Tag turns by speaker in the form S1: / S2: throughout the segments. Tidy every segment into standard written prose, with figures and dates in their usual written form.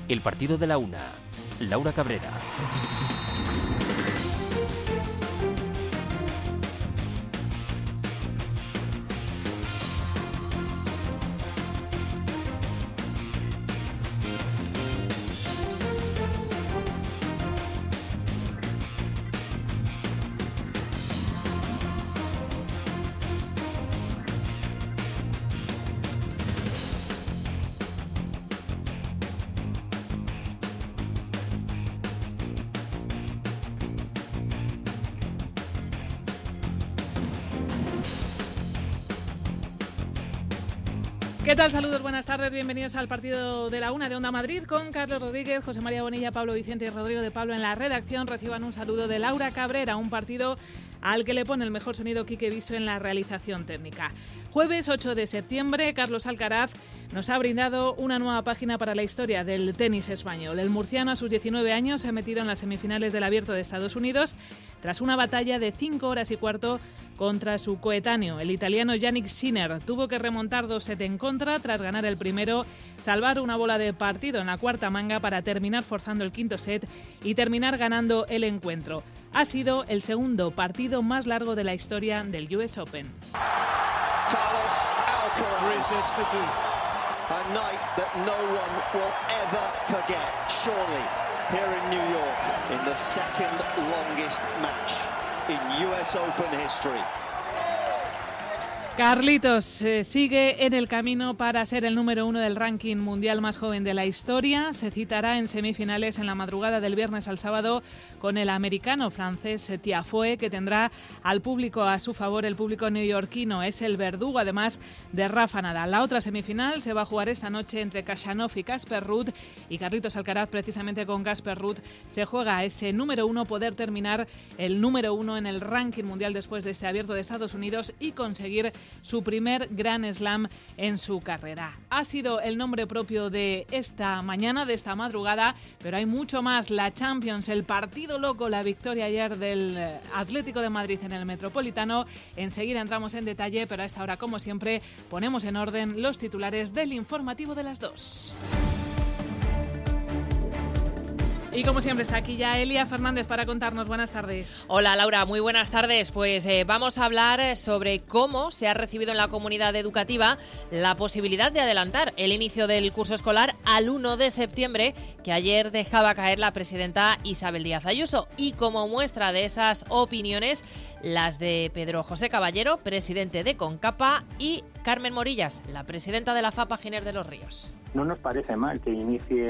S1: El partido de la una. Laura Cabrera.
S2: ¿Qué tal? Saludos, buenas tardes, bienvenidos al partido de la una de Onda Madrid con Carlos Rodríguez, José María Bonilla, Pablo Vicente y Rodrigo de Pablo en la redacción. Reciban un saludo de Laura Cabrera, un partido al que le pone el mejor sonido Quique Viso en la realización técnica. Jueves 8 de septiembre, Carlos Alcaraz nos ha brindado una nueva página para la historia del tenis español. El murciano a sus 19 años se ha metido en las semifinales del Abierto de Estados Unidos tras una batalla de 5 horas y cuarto contra su coetáneo, el italiano Jannik Sinner. Tuvo que remontar 2-7 en contra tras ganar el primero, salvar una bola de partido en la cuarta manga para terminar forzando el quinto set y terminar ganando el encuentro. Ha sido el segundo partido más largo de la historia del US Open.
S3: Carlos Alcaraz, a night that no one will ever forget, surely, here in New York, in the second longest match in US Open history.
S2: Carlitos sigue en el camino para ser el número uno del ranking mundial más joven de la historia. Se citará en semifinales en la madrugada del viernes al sábado con el americano francés Tiafoe, que tendrá al público a su favor. El público neoyorquino es el verdugo, además de Rafa Nadal. La otra semifinal se va a jugar esta noche entre Khachanov y Casper Ruud, y Carlitos Alcaraz, precisamente con Casper Ruud, se juega ese número uno, poder terminar el número uno en el ranking mundial después de este Abierto de Estados Unidos y conseguir su primer Grand Slam en su carrera. Ha sido el nombre propio de esta mañana, de esta madrugada, pero hay mucho más. La Champions, el partido loco, la victoria ayer del Atlético de Madrid en el Metropolitano. Enseguida entramos en detalle, pero a esta hora, como siempre, ponemos en orden los titulares del informativo de las 2. Y como siempre está aquí ya Elia Fernández para contarnos. Buenas tardes.
S4: Hola Laura, muy buenas tardes. Pues vamos a hablar sobre cómo se ha recibido en la comunidad educativa la posibilidad de adelantar el inicio del curso escolar al 1 de septiembre, que ayer dejaba caer la presidenta Isabel Díaz Ayuso. Y como muestra de esas opiniones, las de Pedro José Caballero, presidente de CONCAPA, y Carmen Morillas, la presidenta de la FAPA Giner de los Ríos.
S5: No nos parece mal que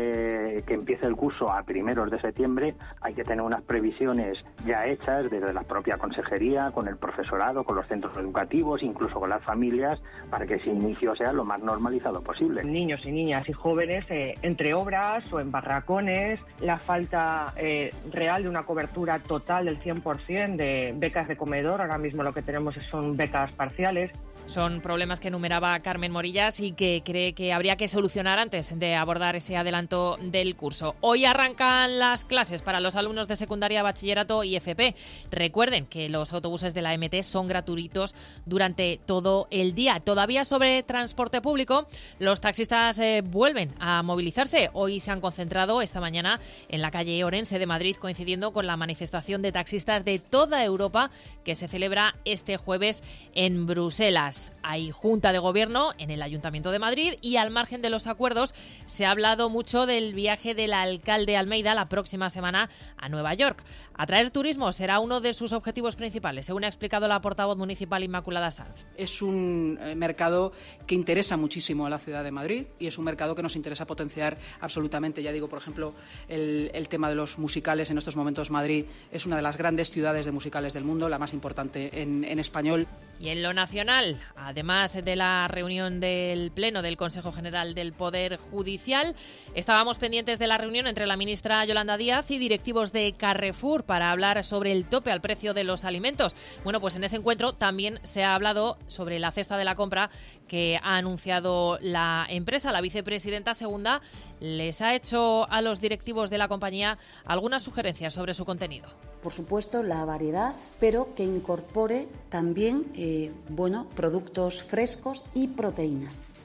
S5: empiece el curso a primeros de septiembre. Hay que tener unas previsiones ya hechas desde la propia consejería, con el profesorado, con los centros educativos, incluso con las familias, para que ese inicio sea lo más normalizado posible.
S6: Niños y niñas y jóvenes entre obras o en barracones, la falta real de una cobertura total del 100% de becas de comedor. Ahora mismo lo que tenemos son becas parciales.
S4: Son problemas que enumeraba Carmen Morillas y que cree que habría que solucionar antes de abordar ese adelanto del curso. Hoy arrancan las clases para los alumnos de secundaria, bachillerato y FP. Recuerden que los autobuses de la MT son gratuitos durante todo el día. Todavía sobre transporte público, los taxistas vuelven a movilizarse. Hoy se han concentrado esta mañana en la calle Orense de Madrid, coincidiendo con la manifestación de taxistas de toda Europa que se celebra este jueves en Bruselas. Hay Junta de Gobierno en el Ayuntamiento de Madrid y, al margen de los acuerdos, se ha hablado mucho del viaje del alcalde Almeida la próxima semana a Nueva York. Atraer turismo será uno de sus objetivos principales, según ha explicado la portavoz municipal Inmaculada Sanz.
S7: Es un mercado que interesa muchísimo a la ciudad de Madrid y es un mercado que nos interesa potenciar absolutamente. Ya digo, por ejemplo, el tema de los musicales. En estos momentos Madrid es una de las grandes ciudades de musicales del mundo, la más importante en español.
S4: Y en lo nacional, además de la reunión del Pleno del Consejo General del Poder Judicial, estábamos pendientes de la reunión entre la ministra Yolanda Díaz y directivos de Carrefour para hablar sobre el tope al precio de los alimentos. Bueno, pues en ese encuentro también se ha hablado sobre la cesta de la compra que ha anunciado la empresa. La vicepresidenta segunda les ha hecho a los directivos de la compañía algunas sugerencias sobre su contenido.
S8: Por supuesto, la variedad, pero que incorpore también productos frescos y proteínas.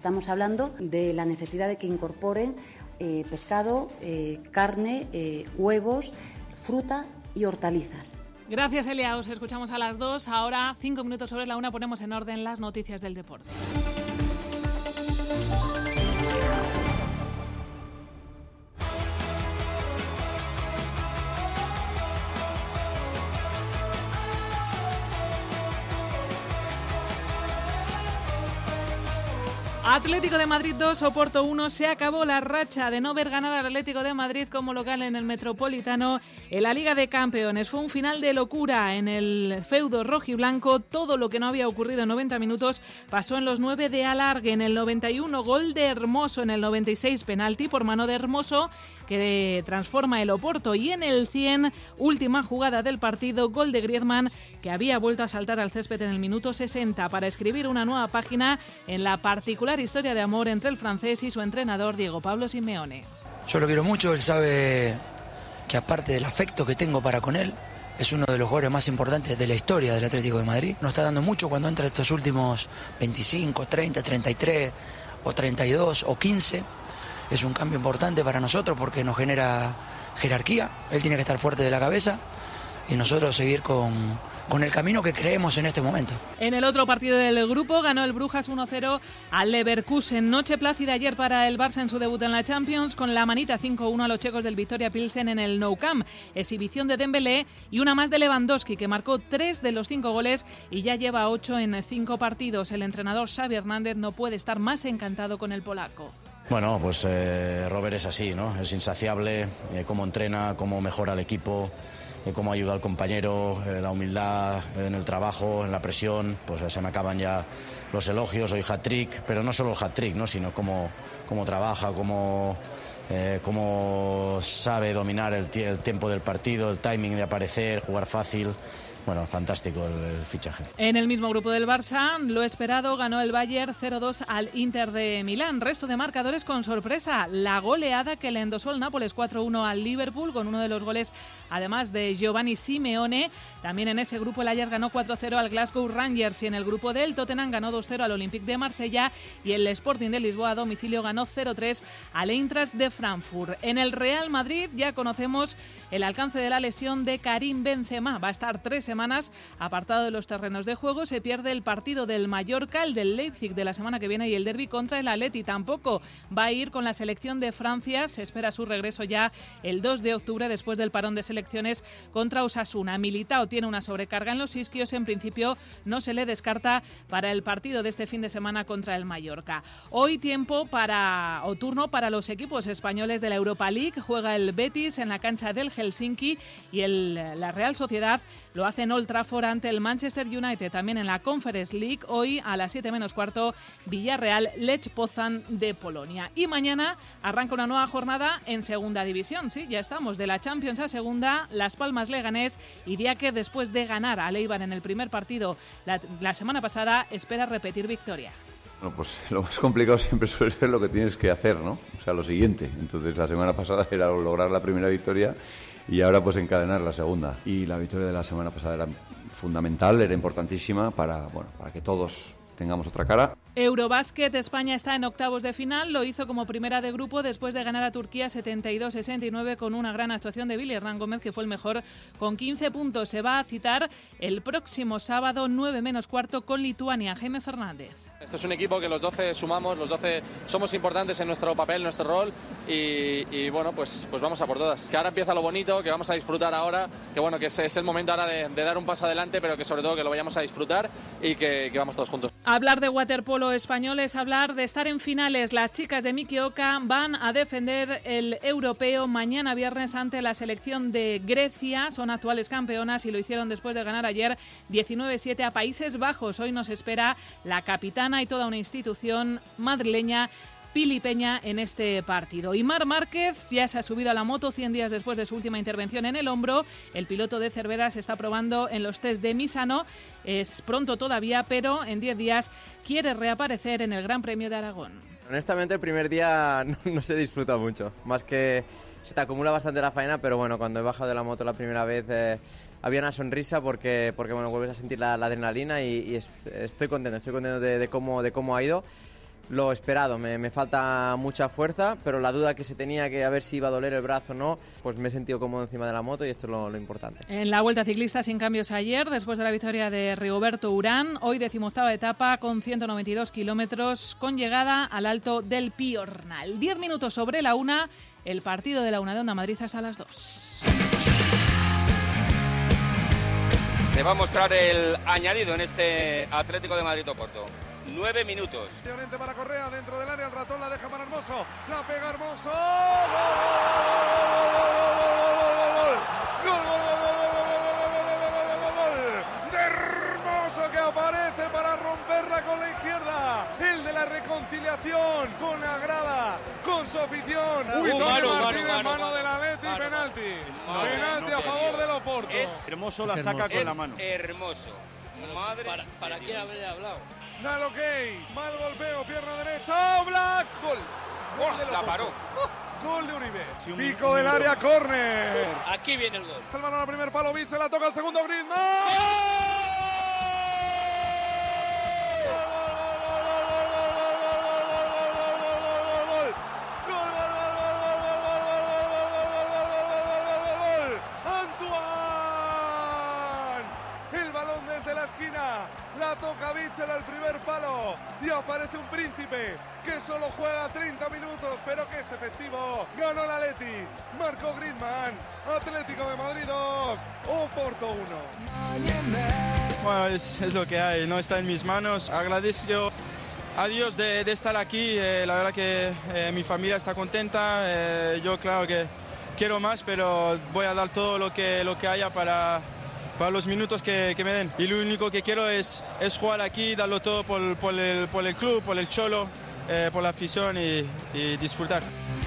S8: Estamos hablando de la necesidad de que incorporen pescado, carne, huevos, fruta y hortalizas.
S2: Gracias, Elia. Os escuchamos a las 2. Ahora, 5 minutos sobre la 1, ponemos en orden las noticias del deporte. Atlético de Madrid 2, Oporto 1. Se acabó la racha de no ver ganar al Atlético de Madrid como local en el Metropolitano en la Liga de Campeones. Fue un final de locura en el feudo rojiblanco. Todo lo que no había ocurrido en 90 minutos pasó en los 9 de alargue. En el 91, gol de Hermoso. En el 96, penalti por mano de Hermoso, que transforma el Oporto. Y en el 100, última jugada del partido, gol de Griezmann, que había vuelto a saltar al césped en el minuto 60 para escribir una nueva página en la particular historia de amor entre el francés y su entrenador Diego Pablo Simeone.
S9: Yo lo quiero mucho, él sabe que aparte del afecto que tengo para con él, es uno de los jugadores más importantes de la historia del Atlético de Madrid. Nos está dando mucho cuando entra estos últimos 25, 30, 33 o 32 o 15. Es un cambio importante para nosotros porque nos genera jerarquía. Él tiene que estar fuerte de la cabeza y nosotros seguir con el camino que creemos en este momento.
S2: En el otro partido del grupo ganó el Brujas 1-0 al Leverkusen. Noche plácida ayer para el Barça en su debut en la Champions, con la manita 5-1 a los checos del Victoria Pilsen en el Nou Camp. Exhibición de Dembélé y una más de Lewandowski, que marcó 3 de los 5 goles y ya lleva 8 en 5 partidos. El entrenador Xavi Hernández no puede estar más encantado con el polaco.
S10: Bueno, pues Robert es así, ¿no? Es insaciable, cómo entrena, cómo mejora el equipo, cómo ayuda al compañero, la humildad en el trabajo, en la presión. Pues se me acaban ya los elogios, hoy hat-trick, pero no solo el hat-trick, ¿no? Sino cómo trabaja, cómo sabe dominar el tiempo del partido, el timing de aparecer, jugar fácil. Bueno, fantástico el fichaje. En el mismo grupo del Barça, lo esperado, ganó el Bayern 0-2 al Inter de Milán. Resto de marcadores con sorpresa. La goleada que le endosó el Nápoles 4-1 al Liverpool, con uno de los goles, además de Giovanni Simeone. También en ese grupo el Ajax ganó 4-0 al Glasgow Rangers, y en el grupo del Tottenham ganó 2-0 al Olympique de Marsella, y el Sporting de Lisboa a domicilio ganó 0-3 al Eintracht de Frankfurt. En el Real Madrid ya conocemos el alcance de la lesión de Karim Benzema. Va a estar 3 semanas apartado de los terrenos de juego. Se pierde el partido del Mallorca, el del Leipzig de la semana que viene y el derbi contra el Atleti. Tampoco va a ir con la selección de Francia. Se espera su regreso ya el 2 de octubre después del parón de selecciones contra Osasuna. Militao tiene una sobrecarga en los isquios. En principio no se le descarta para el partido de este fin de semana contra el Mallorca. Hoy turno para los equipos españoles de la Europa League. Juega el Betis en la cancha del Helsinki y la Real Sociedad lo hace en Old Trafford ante el Manchester United. También en la Conference League, hoy a las 7:15, Villarreal, Lech Poznan de Polonia. Y mañana arranca una nueva jornada en Segunda División. Sí, ya estamos de la Champions a Segunda. Las Palmas Leganés y Diaque, después de ganar a Eibar en el primer partido la semana pasada, espera repetir victoria.
S11: Bueno, pues lo más complicado siempre suele ser lo que tienes que hacer, ¿no? O sea, lo siguiente. Entonces, la semana pasada era lograr la primera victoria y ahora pues encadenar la segunda. Y la victoria de la semana pasada era fundamental, era importantísima para que todos tengamos otra cara.
S2: Eurobásquet, España está en octavos de final. Lo hizo como primera de grupo después de ganar a Turquía 72-69 con una gran actuación de Billy Hernán Gómez, que fue el mejor con 15 puntos. Se va a citar el próximo sábado 9:15 con Lituania. Jaime Fernández.
S12: Esto es un equipo que los 12 sumamos, los 12 somos importantes en nuestro papel, en nuestro rol y bueno, pues vamos a por todas. Que ahora empieza lo bonito, que vamos a disfrutar ahora, que bueno, que es el momento ahora de dar un paso adelante, pero que sobre todo que lo vayamos a disfrutar y que vamos todos juntos.
S2: Hablar de waterpolo español es hablar de estar en finales. Las chicas de Miki Oka van a defender el europeo mañana viernes ante la selección de Grecia. Son actuales campeonas y lo hicieron después de ganar ayer 19-7 a Países Bajos. Hoy nos espera la capitana y toda una institución madrileña, Pili Peña, en este partido. Y Marc Márquez ya se ha subido a la moto 100 días después de su última intervención en el hombro. El piloto de Cervera se está probando en los test de Misano. Es pronto todavía, pero en 10 días quiere reaparecer en el Gran Premio de Aragón.
S13: Honestamente, el primer día no se disfruta mucho. Más que se te acumula bastante la faena, pero bueno, cuando he bajado de la moto la primera vez había una sonrisa porque bueno, vuelves a sentir la adrenalina y estoy contento de cómo ha ido. lo esperado. Me falta mucha fuerza, pero la duda que se tenía que a ver si iba a doler el brazo o no, pues me he sentido cómodo encima de la moto y esto es lo importante.
S2: En la Vuelta Ciclista sin cambios ayer, después de la victoria de Rigoberto Urán, hoy 18ª etapa con 192 kilómetros con llegada al Alto del Piornal. 10 minutos sobre la 1, el partido de la 1 de Onda Madrid hasta las 2.
S14: Se va a mostrar el añadido en este Atlético de Madrid-Oporto. 9 minutos.
S15: Llorente para Correa, dentro del área, el ratón la deja para Hermoso. La pega Hermoso. ¡Gol! De Hermoso, que aparece para romperla con la izquierda. El de la reconciliación con la grada, con su afición. Mano del Atleti, penalti. Penalti a favor del Oporto.
S16: Hermoso la saca con la mano.
S14: Hermoso. Madre.
S17: ¿Para qué habré hablado?
S15: Da el ok, mal golpeo, pierna derecha, Oblak, gol.
S14: La paró.
S15: Gol de Uribe. Pico del área, córner.
S17: Aquí viene el gol.
S15: El balón al primer palo, Vitz, se la toca al segundo, Griezmann. La toca Bitzel al primer palo y aparece un príncipe que solo juega 30 minutos, pero que es efectivo. Ganó el Atleti, marcó Griezmann. Atlético de Madrid 2, Oporto 1.
S18: Bueno, es lo que hay, no está en mis manos. Agradezco a Dios de estar aquí. La verdad que mi familia está contenta. Yo claro que quiero más, pero voy a dar todo lo que haya para los minutos que me den. Y lo único que quiero es jugar aquí, darlo todo por el club, por el Cholo, por la afición y disfrutar.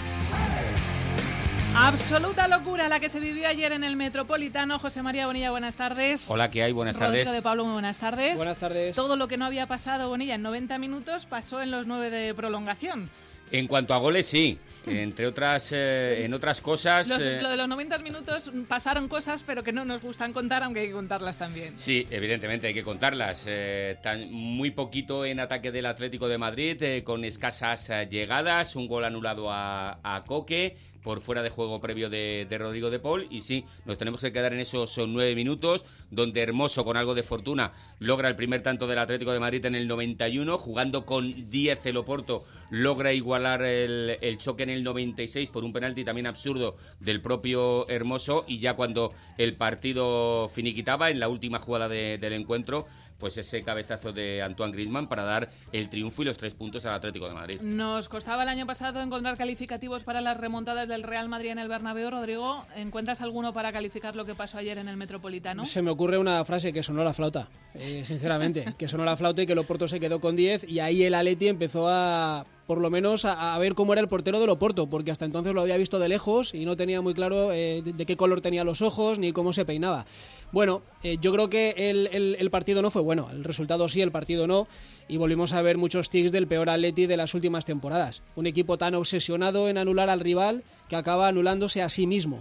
S2: Absoluta locura la que se vivió ayer en el Metropolitano. José María Bonilla, buenas tardes.
S19: Hola, ¿qué hay? Buenas tardes.
S2: Rodrigo de Pablo, muy buenas tardes.
S20: Buenas tardes.
S2: Todo lo que no había pasado, Bonilla, en 90 minutos pasó en los 9 de prolongación.
S19: En cuanto a goles, sí. Entre otras, en otras cosas...
S2: Lo de los 90 minutos pasaron cosas, pero que no nos gustan contar, aunque hay que contarlas también.
S19: Sí, evidentemente hay que contarlas. Muy poquito en ataque del Atlético de Madrid, con escasas llegadas, un gol anulado a Coque, por fuera de juego previo de Rodrigo de Paul, y sí, nos tenemos que quedar en esos 9 minutos, donde Hermoso, con algo de fortuna, logra el primer tanto del Atlético de Madrid en el 91, jugando con 10 el Oporto, logra igualar el choque en el 96 por un penalti también absurdo del propio Hermoso, y ya cuando el partido finiquitaba, en la última jugada del encuentro, pues ese cabezazo de Antoine Griezmann para dar el triunfo y los 3 puntos al Atlético de Madrid.
S2: Nos costaba el año pasado encontrar calificativos para las remontadas del Real Madrid en el Bernabéu. Rodrigo, ¿encuentras alguno para calificar lo que pasó ayer en el Metropolitano?
S20: Se me ocurre una frase: que sonó la flauta, sinceramente, que sonó la flauta y que el Oporto se quedó con 10, y ahí el Atleti empezó por lo menos a ver cómo era el portero del Oporto, porque hasta entonces lo había visto de lejos y no tenía muy claro de qué color tenía los ojos ni cómo se peinaba. Bueno, yo creo que el partido no fue bueno, el resultado sí, el partido no, y volvimos a ver muchos tics del peor Atleti de las últimas temporadas. Un equipo tan obsesionado en anular al rival que acaba anulándose a sí mismo.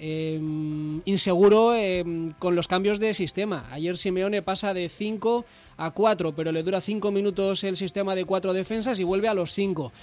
S20: Inseguro con los cambios de sistema. Ayer Simeone pasa de 5 a 4, pero le dura 5 minutos el sistema de 4 defensas y vuelve a los 5.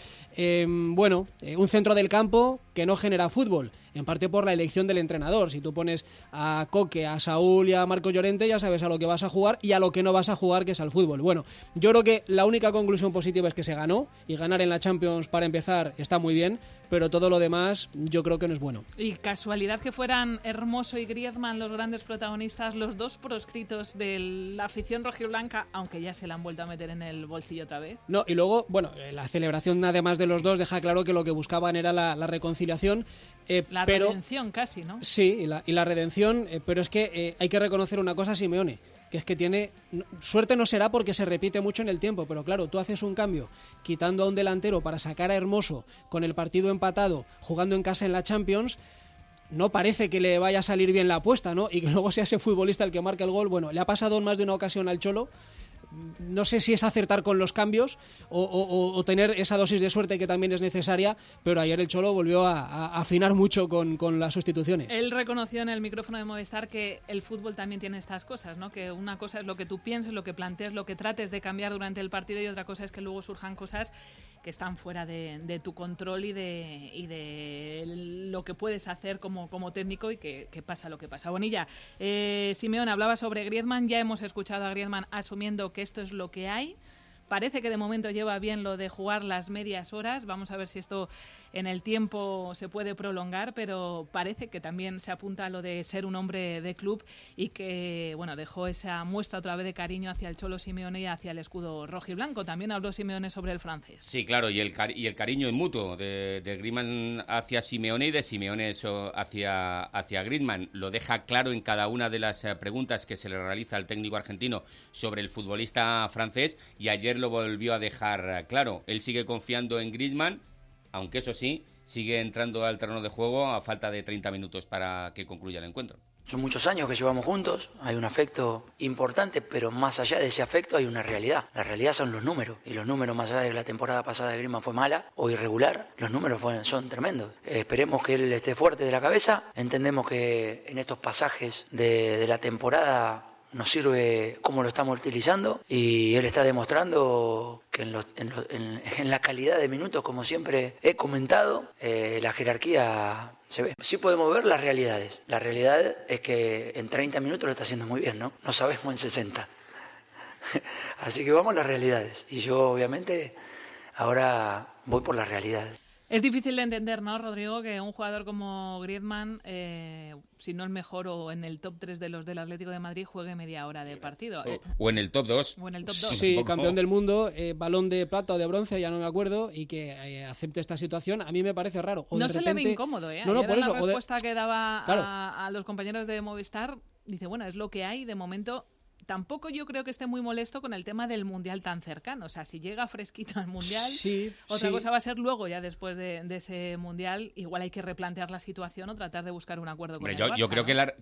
S20: Un centro del campo que no genera fútbol, en parte por la elección del entrenador. Si tú pones a Coque, a Saúl y a Marcos Llorente, ya sabes a lo que vas a jugar y a lo que no vas a jugar, que es al fútbol. Bueno, yo creo que la única conclusión positiva es que se ganó, y ganar en la Champions para empezar está muy bien, pero todo lo demás yo creo que no es bueno.
S2: Y casualidad que fueran Hermoso y Griezmann los grandes protagonistas, los dos proscritos de la afición rojiblanca, aunque ya se la han vuelto a meter en el bolsillo otra vez.
S20: No, y luego, la celebración además de los dos deja claro que lo que buscaban era la reconciliación.
S2: La redención casi, ¿no?
S20: Sí, y la redención, pero es que hay que reconocer una cosa a Simeone, que es que tiene suerte, no será porque se repite mucho en el tiempo, pero claro, tú haces un cambio quitando a un delantero para sacar a Hermoso con el partido empatado, jugando en casa en la Champions. No parece que le vaya a salir bien la apuesta, ¿no? Y que luego sea ese futbolista el que marca el gol. Bueno, le ha pasado en más de una ocasión al Cholo. no sé si es acertar con los cambios o tener esa dosis de suerte que también es necesaria, pero ayer el Cholo volvió a afinar mucho con las sustituciones.
S2: Él reconoció en el micrófono de Movistar que el fútbol también tiene estas cosas, ¿no? Que una cosa es lo que tú pienses, lo que plantees, lo que trates de cambiar durante el partido, y otra cosa es que luego surjan cosas que están fuera de tu control y de lo que puedes hacer como técnico, y que pasa lo que pasa. Bonilla, Simeone hablaba sobre Griezmann, ya hemos escuchado a Griezmann asumiendo que esto es lo que hay. Parece que de momento lleva bien lo de jugar las medias horas. Vamos a ver si esto en el tiempo se puede prolongar, pero parece que también se apunta a lo de ser un hombre de club, y que bueno, dejó esa muestra otra vez de cariño hacia el Cholo Simeone y hacia el escudo rojiblanco. También habló Simeone sobre el francés.
S19: Sí, claro, y el cariño es mutuo de Griezmann hacia Simeone y de Simeone hacia Griezmann. Lo deja claro en cada una de las preguntas que se le realiza al técnico argentino sobre el futbolista francés, y ayer lo volvió a dejar claro. Él sigue confiando en Griezmann, aunque eso sí, sigue entrando al terreno de juego a falta de 30 minutos para que concluya el encuentro.
S9: Son muchos años que llevamos juntos, hay un afecto importante, pero más allá de ese afecto hay una realidad. La realidad son los números, y los números, más allá de que la temporada pasada de Griezmann fue mala o irregular, los números son tremendos. Esperemos que él esté fuerte de la cabeza. Entendemos que en estos pasajes de la temporada nos sirve cómo lo estamos utilizando, y él está demostrando que en la calidad de minutos, como siempre he comentado, la jerarquía se ve. Sí podemos ver las realidades. La realidad es que en 30 minutos lo está haciendo muy bien, ¿no? No sabemos en 60. Así que vamos a las realidades. Y yo, obviamente, ahora voy por las realidades.
S2: Es difícil de entender, ¿no, Rodrigo, que un jugador como Griezmann, si no el mejor o en el top 3 de los del Atlético de Madrid, juegue media hora de partido?
S19: O en el top 2.
S2: O en el top 2.
S20: Sí, campeón del mundo, balón de plata o de bronce, ya no me acuerdo, y que acepte esta situación, a mí me parece raro. O
S2: no
S20: de
S2: se
S20: repente...
S2: le ve incómodo, ¿eh?
S20: No, por eso.
S2: La respuesta que daba
S20: claro,
S2: a los compañeros de Movistar, dice, bueno, es lo que hay de momento. Tampoco yo creo que esté muy molesto con el tema del Mundial tan cercano. O sea, si llega fresquito al Mundial, otra cosa va a ser luego, ya después de ese Mundial, igual hay que replantear la situación o tratar de buscar un acuerdo con el Barça,
S19: yo creo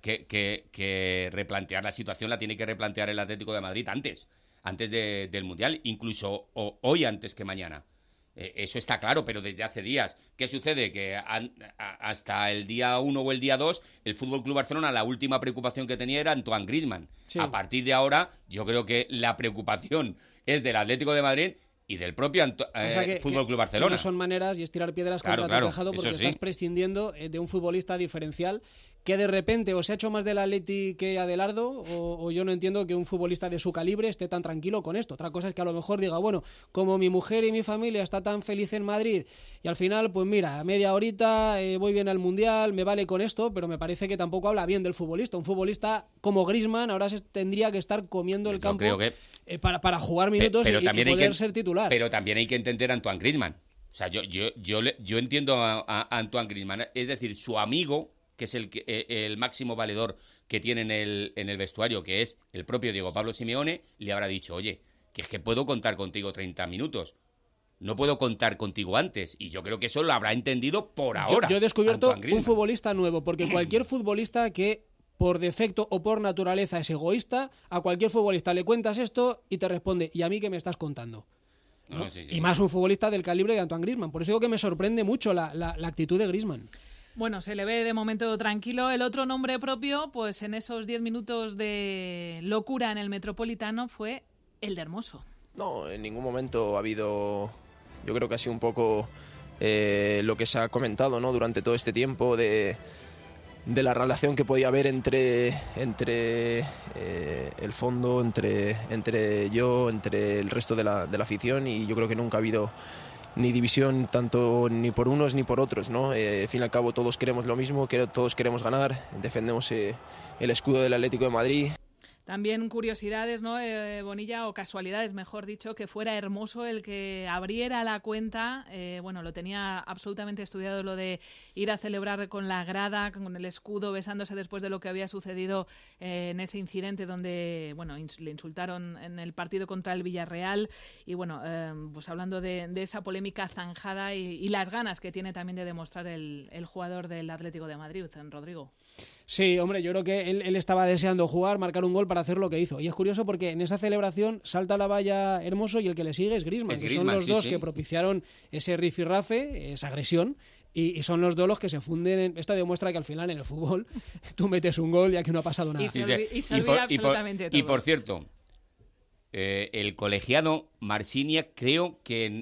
S19: que replantear la situación la tiene que replantear el Atlético de Madrid antes del Mundial, incluso hoy antes que mañana. Eso está claro, pero desde hace días. ¿Qué sucede? Que hasta el día 1 o el día 2, el FC Barcelona, la última preocupación que tenía era Antoine Griezmann. Sí. A partir de ahora, yo creo que la preocupación es del Atlético de Madrid y del propio FC Barcelona.
S20: No son maneras y estirar piedras contra tu tejado, porque estás prescindiendo de un futbolista diferencial que de repente o se ha hecho más del Atleti que Adelardo, o yo no entiendo que un futbolista de su calibre esté tan tranquilo con esto. Otra cosa es que a lo mejor diga, bueno, como mi mujer y mi familia está tan feliz en Madrid, y al final, pues mira, a media horita voy bien al Mundial, me vale con esto, pero me parece que tampoco habla bien del futbolista. Un futbolista como Griezmann ahora tendría que estar comiendo el campo para jugar minutos y poder ser titular.
S19: Pero también hay que entender a Antoine Griezmann. O sea, yo entiendo a Antoine Griezmann, es decir, su amigo, que es el máximo valedor que tiene en el vestuario, que es el propio Diego Pablo Simeone, le habrá dicho, oye, que es que puedo contar contigo 30 minutos, no puedo contar contigo antes, y yo creo que eso lo habrá entendido por ahora.
S20: Yo he descubierto un futbolista nuevo, porque cualquier futbolista que por defecto o por naturaleza es egoísta, a cualquier futbolista le cuentas esto y te responde, ¿y a mí qué me estás contando? ¿No? Sí. Y más un futbolista del calibre de Antoine Griezmann. Por eso digo que me sorprende mucho la actitud de Griezmann.
S2: Bueno, se le ve de momento tranquilo. El otro nombre propio, pues en esos 10 minutos de locura en el Metropolitano, fue el de Hermoso.
S21: No, en ningún momento ha habido... Yo creo que ha sido un poco lo que se ha comentado, ¿no?, durante todo este tiempo de la relación que podía haber entre el fondo, entre yo, entre el resto de la afición, y yo creo que nunca ha habido ni división tanto ni por unos ni por otros, ¿no? Al fin y al cabo todos queremos lo mismo, todos queremos ganar, defendemos el escudo del Atlético de Madrid.
S2: También curiosidades, ¿no, Bonilla? O casualidades, mejor dicho, que fuera Hermoso el que abriera la cuenta. Bueno, lo tenía absolutamente estudiado, lo de ir a celebrar con la grada, con el escudo, besándose después de lo que había sucedido en ese incidente donde, bueno, le insultaron en el partido contra el Villarreal. Y bueno, pues hablando de esa polémica zanjada y las ganas que tiene también de demostrar el jugador del Atlético de Madrid, Rodrigo.
S20: Sí, hombre, yo creo que él estaba deseando jugar, marcar un gol para hacer lo que hizo. Y es curioso porque en esa celebración salta a la valla Hermoso y el que le sigue es Griezmann, que son los dos que propiciaron ese rifirrafe, esa agresión, y son los dos los que se funden. Esto demuestra que al final en el fútbol tú metes un gol y aquí no ha pasado nada.
S2: Y se olvida absolutamente todo.
S19: Y por cierto, el colegiado Marsinia creo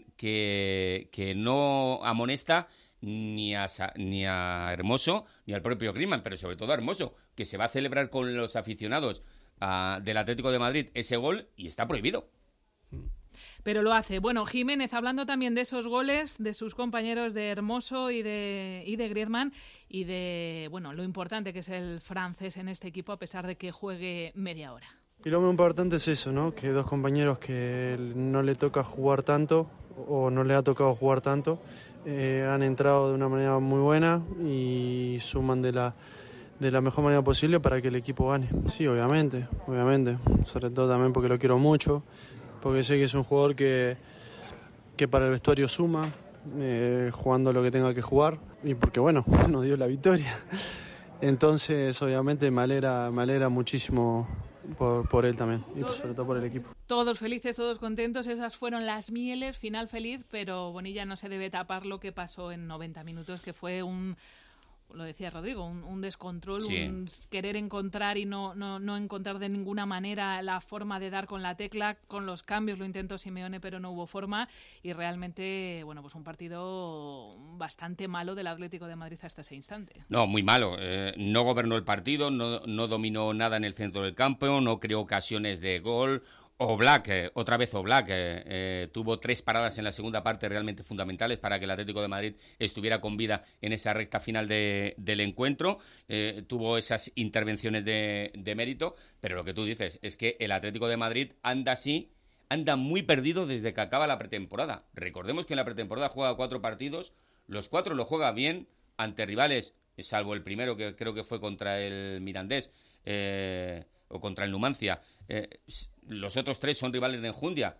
S19: que no amonesta ni a Hermoso ni al propio Griezmann, pero sobre todo a Hermoso, que se va a celebrar con los aficionados del Atlético de Madrid ese gol y está prohibido.
S2: Pero lo hace. Bueno, Jiménez, hablando también de esos goles, de sus compañeros de Hermoso y de Griezmann, y de lo importante que es el francés en este equipo, a pesar de que juegue media hora.
S1: Y lo más importante es eso, ¿no? Que dos compañeros que no le toca jugar tanto, o no le ha tocado jugar tanto, han entrado de una manera muy buena y suman de la mejor manera posible para que el equipo gane. Sí, obviamente, sobre todo también porque lo quiero mucho, porque sé que es un jugador que para el vestuario suma, jugando lo que tenga que jugar, y porque nos dio la victoria. Entonces, obviamente, me alegra muchísimo por él también, y sobre todo por el equipo.
S2: Todos felices, todos contentos, esas fueron las mieles, final feliz, pero Bonilla no se debe tapar lo que pasó en 90 minutos, que fue lo decía Rodrigo, un descontrol, sí. Un querer encontrar y no encontrar de ninguna manera la forma de dar con la tecla. Con los cambios lo intentó Simeone, pero no hubo forma, y realmente, pues un partido bastante malo del Atlético de Madrid hasta ese instante.
S19: No, muy malo. No gobernó el partido, no dominó nada en el centro del campo, no creó ocasiones de gol. Otra vez Oblak, tuvo 3 paradas en la segunda parte realmente fundamentales para que el Atlético de Madrid estuviera con vida en esa recta final del encuentro. Tuvo esas intervenciones de mérito, pero lo que tú dices es que el Atlético de Madrid anda muy perdido desde que acaba la pretemporada. Recordemos que en la pretemporada juega 4 partidos, los 4 lo juega bien ante rivales, salvo el primero que creo que fue contra el Mirandés o contra el Numancia. Los otros 3 son rivales de enjundia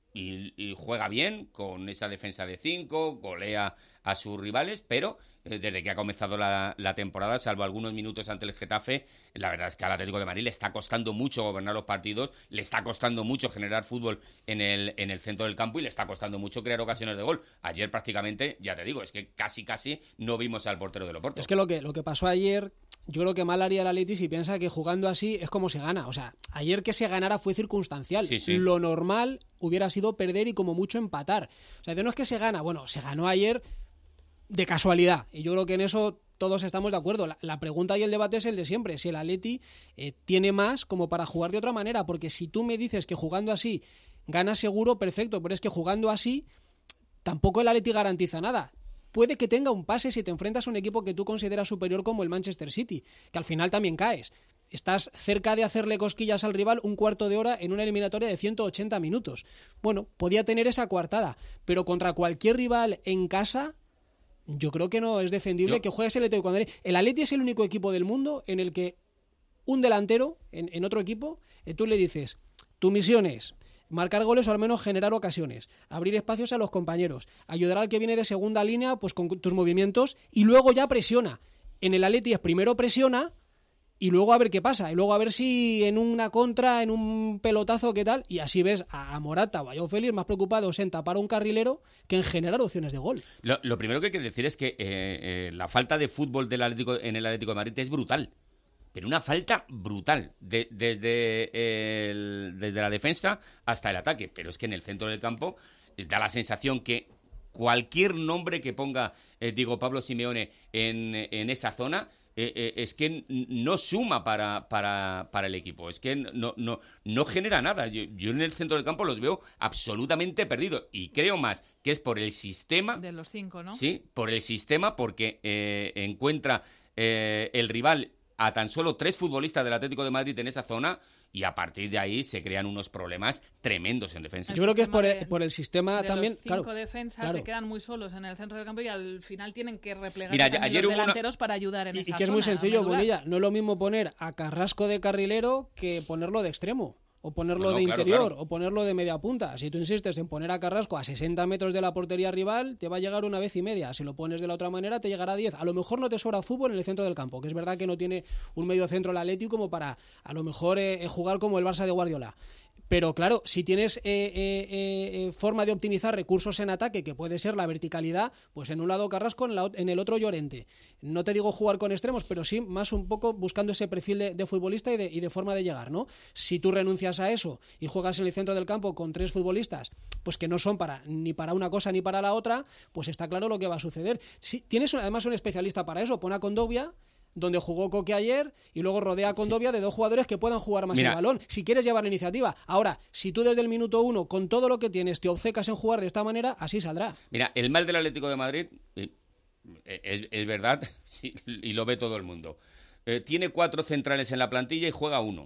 S19: y juega bien con esa defensa de 5, golea a sus rivales, pero desde que ha comenzado la temporada, salvo algunos minutos ante el Getafe, la verdad es que al Atlético de Madrid le está costando mucho gobernar los partidos, le está costando mucho generar fútbol en el centro del campo y le está costando mucho crear ocasiones de gol. Ayer prácticamente, ya te digo, es que casi no vimos al portero del Oporto.
S20: Es que lo que pasó ayer, yo creo que mal haría el Atleti si piensa que jugando así es como se gana. O sea, ayer que se ganara fue circunstancial. Sí. Lo normal hubiera sido perder y como mucho empatar. O sea, no es que se gana, se ganó ayer de casualidad, y yo creo que en eso todos estamos de acuerdo. La pregunta y el debate es el de siempre, si el Atleti tiene más como para jugar de otra manera, porque si tú me dices que jugando así ganas seguro, perfecto, pero es que jugando así tampoco el Atleti garantiza nada. Puede que tenga un pase si te enfrentas a un equipo que tú consideras superior como el Manchester City, que al final también caes. Estás cerca de hacerle cosquillas al rival un cuarto de hora en una eliminatoria de 180 minutos. Podía tener esa coartada, pero contra cualquier rival en casa, yo creo que no es defendible que juegues el Atlético de Madrid. El Atleti es el único equipo del mundo en el que un delantero en otro equipo, tú le dices, tu misión es marcar goles o al menos generar ocasiones, abrir espacios a los compañeros, ayudar al que viene de segunda línea pues con tus movimientos, y luego ya presiona. En el Atleti es primero presiona y luego a ver qué pasa, y luego a ver si en una contra, en un pelotazo, qué tal, y así ves a Morata o a Joao Félix más preocupados en tapar a un carrilero que en generar opciones de gol.
S19: Lo primero que hay que decir es que la falta de fútbol en el Atlético de Madrid es brutal, pero una falta brutal, desde la defensa hasta el ataque, pero es que en el centro del campo da la sensación que cualquier nombre que ponga Pablo Simeone en esa zona, es que no suma para el equipo, es que no genera nada. Yo en el centro del campo los veo absolutamente perdidos, y creo más que es por el sistema
S2: de los 5, ¿no?
S19: Sí, por el sistema, porque encuentra el rival a tan solo 3 futbolistas del Atlético de Madrid en esa zona, y a partir de ahí se crean unos problemas tremendos en defensa.
S20: Yo creo que es por el sistema también.
S2: Los 5 defensas se quedan muy solos en el centro del campo y al final tienen que replegar
S19: ayer
S2: los delanteros para ayudar en esa zona.
S20: Y que es muy sencillo, Bonilla. No es lo mismo poner a Carrasco de carrilero que ponerlo de extremo. o ponerlo de interior, claro. O ponerlo de media punta. Si tú insistes en poner a Carrasco a 60 metros de la portería rival, te va a llegar 1 vez y media. Si lo pones de la otra manera, te llegará a 10. A lo mejor no te sobra fútbol en el centro del campo, que es verdad que no tiene un medio centro el Atleti como para, a lo mejor, jugar como el Barça de Guardiola. Pero claro, si tienes forma de optimizar recursos en ataque, que puede ser la verticalidad, pues en un lado Carrasco, en el otro Llorente. No te digo jugar con extremos, pero sí más un poco buscando ese perfil de futbolista y de forma de llegar, ¿no? Si tú renuncias a eso y juegas en el centro del campo con 3 futbolistas, pues que no son ni para una cosa ni para la otra, pues está claro lo que va a suceder. Si tienes además un especialista para eso, pon a Kondogbia, donde jugó Coque ayer, y luego rodea a Kondogbia de 2 jugadores que puedan jugar más el balón, si quieres llevar la iniciativa. Ahora, si tú desde el minuto 1, con todo lo que tienes, te obcecas en jugar de esta manera, así saldrá.
S19: Mira, el mal del Atlético de Madrid, es verdad, sí, y lo ve todo el mundo. Tiene 4 centrales en la plantilla y juega 1.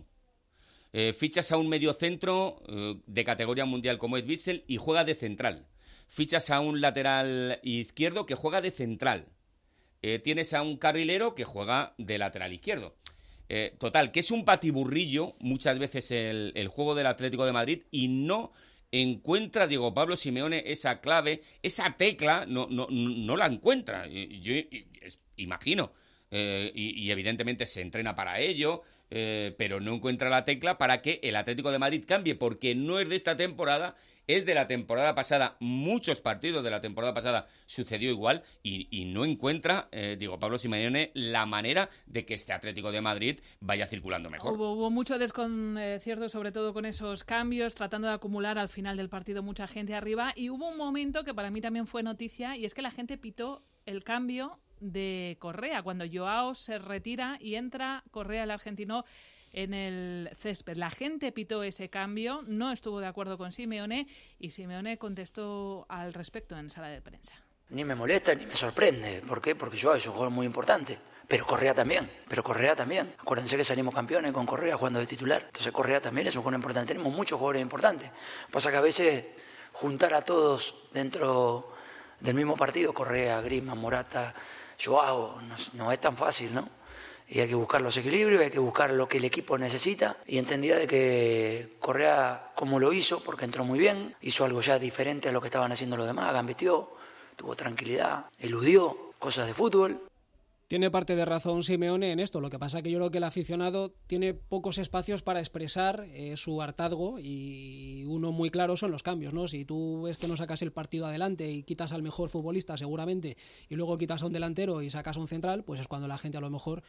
S19: Fichas a un mediocentro de categoría mundial como es Witsel y juega de central. Fichas a un lateral izquierdo que juega de central. Tienes a un carrilero que juega de lateral izquierdo. Total, que es un patiburrillo muchas veces el juego del Atlético de Madrid y no encuentra Diego Pablo Simeone esa clave, esa tecla, no la encuentra. Yo imagino, y evidentemente se entrena para ello, pero no encuentra la tecla para que el Atlético de Madrid cambie, porque no es de esta temporada, es de la temporada pasada. Muchos partidos de la temporada pasada sucedió igual y no encuentra Diego Pablo Simeone la manera de que este Atlético de Madrid vaya circulando mejor.
S2: Hubo mucho desconcierto, sobre todo con esos cambios, tratando de acumular al final del partido mucha gente arriba, y hubo un momento que para mí también fue noticia, y es que la gente pitó el cambio de Correa, cuando Joao se retira y entra Correa, el argentino, en el césped. La gente pitó ese cambio, no estuvo de acuerdo con Simeone, y Simeone contestó al respecto en sala de prensa.
S9: Ni me molesta ni me sorprende. ¿Por qué? Porque Joao es un jugador muy importante. Pero Correa también. Acuérdense que salimos campeones con Correa jugando de titular. Entonces Correa también es un jugador importante. Tenemos muchos jugadores importantes. Pasa que a veces juntar a todos dentro del mismo partido, Correa, Griezmann, Morata, Joao, no es tan fácil, ¿no? Y hay que buscar los equilibrios, hay que buscar lo que el equipo necesita, y entendía de que Correa, como lo hizo, porque entró muy bien, hizo algo ya diferente a lo que estaban haciendo los demás, gambeteó, tuvo tranquilidad, eludió cosas de fútbol.
S20: Tiene parte de razón Simeone en esto. Lo que pasa es que yo creo que el aficionado tiene pocos espacios para expresar su hartazgo, y uno muy claro son los cambios, ¿no? Si tú ves que no sacas el partido adelante y quitas al mejor futbolista seguramente, y luego quitas a un delantero y sacas a un central, pues es cuando la gente a lo mejor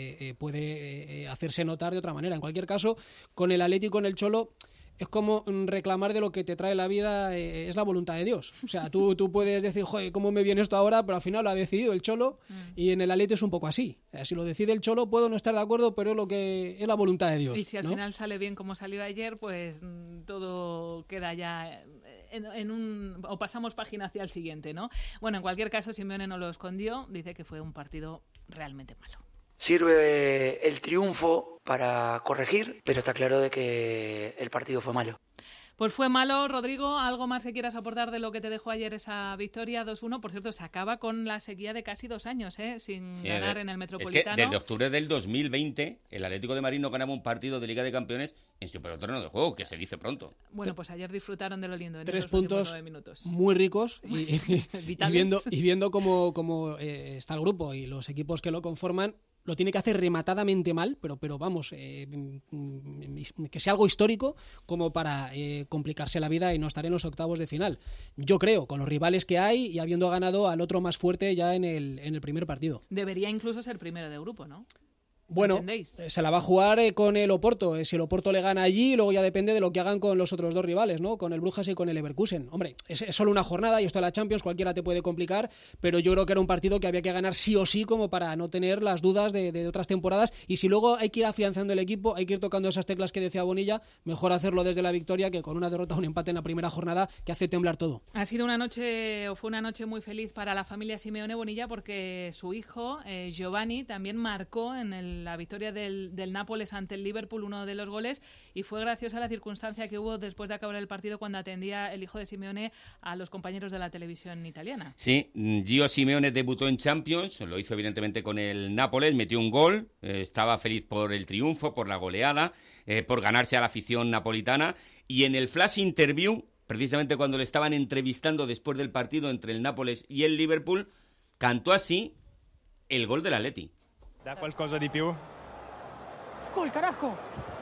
S20: puede hacerse notar de otra manera. En cualquier caso, con el Atlético, en el Cholo, es como reclamar de lo que te trae la vida, es la voluntad de Dios. O sea, tú puedes decir, joder, ¿cómo me viene esto ahora? Pero al final lo ha decidido el Cholo, y en el Atleti es un poco así. Si lo decide el Cholo, puedo no estar de acuerdo, pero es lo que es la voluntad de Dios.
S2: Y si al final sale bien como salió ayer, pues todo queda ya o pasamos página hacia el siguiente, ¿no? Bueno, en cualquier caso, Simeone no lo escondió, dice que fue un partido realmente malo.
S9: Sirve el triunfo para corregir, pero está claro de que el partido fue malo.
S2: Pues fue malo. Rodrigo, ¿algo más que quieras aportar de lo que te dejó ayer esa victoria 2-1? Por cierto, se acaba con la sequía de casi 2 años, sin ganar en el Metropolitano.
S19: Es que desde octubre del 2020 el Atlético de Madrid no ganaba un partido de Liga de Campeones en su peor terreno de juego, que se dice pronto.
S2: Bueno, pues ayer disfrutaron de lo lindo. En
S20: 3 puntos muy ricos y viendo cómo está el grupo y los equipos que lo conforman. Lo tiene que hacer rematadamente mal, pero vamos, que sea algo histórico como para complicarse la vida y no estar en los octavos de final. Yo creo, con los rivales que hay y habiendo ganado al otro más fuerte ya en el primer partido.
S2: Debería incluso ser primero de grupo, ¿no?
S20: Bueno, se la va a jugar con el Oporto. Si el Oporto le gana allí, luego ya depende de lo que hagan con los otros 2 rivales, ¿no? Con el Brujas y con el Leverkusen. Hombre, es solo una jornada y esto de la Champions, cualquiera te puede complicar, pero yo creo que era un partido que había que ganar sí o sí, como para no tener las dudas de otras temporadas. Y si luego hay que ir afianzando el equipo, hay que ir tocando esas teclas que decía Bonilla, mejor hacerlo desde la victoria que con una derrota o un empate en la primera jornada, que hace temblar todo.
S2: Fue una noche muy feliz para la familia Simeone, Bonilla, porque su hijo, Giovanni, también marcó en el en la victoria del Nápoles ante el Liverpool, uno de los goles, y fue graciosa la circunstancia que hubo después de acabar el partido cuando atendía el hijo de Simeone a los compañeros de la televisión italiana.
S19: Sí, Gio Simeone debutó en Champions, lo hizo evidentemente con el Nápoles, metió un gol, estaba feliz por el triunfo, por la goleada, por ganarse a la afición napolitana, y en el flash interview, precisamente cuando le estaban entrevistando después del partido entre el Nápoles y el Liverpool, cantó así el gol del Atleti.
S3: Da qualcosa di più?
S22: Gol, carajo!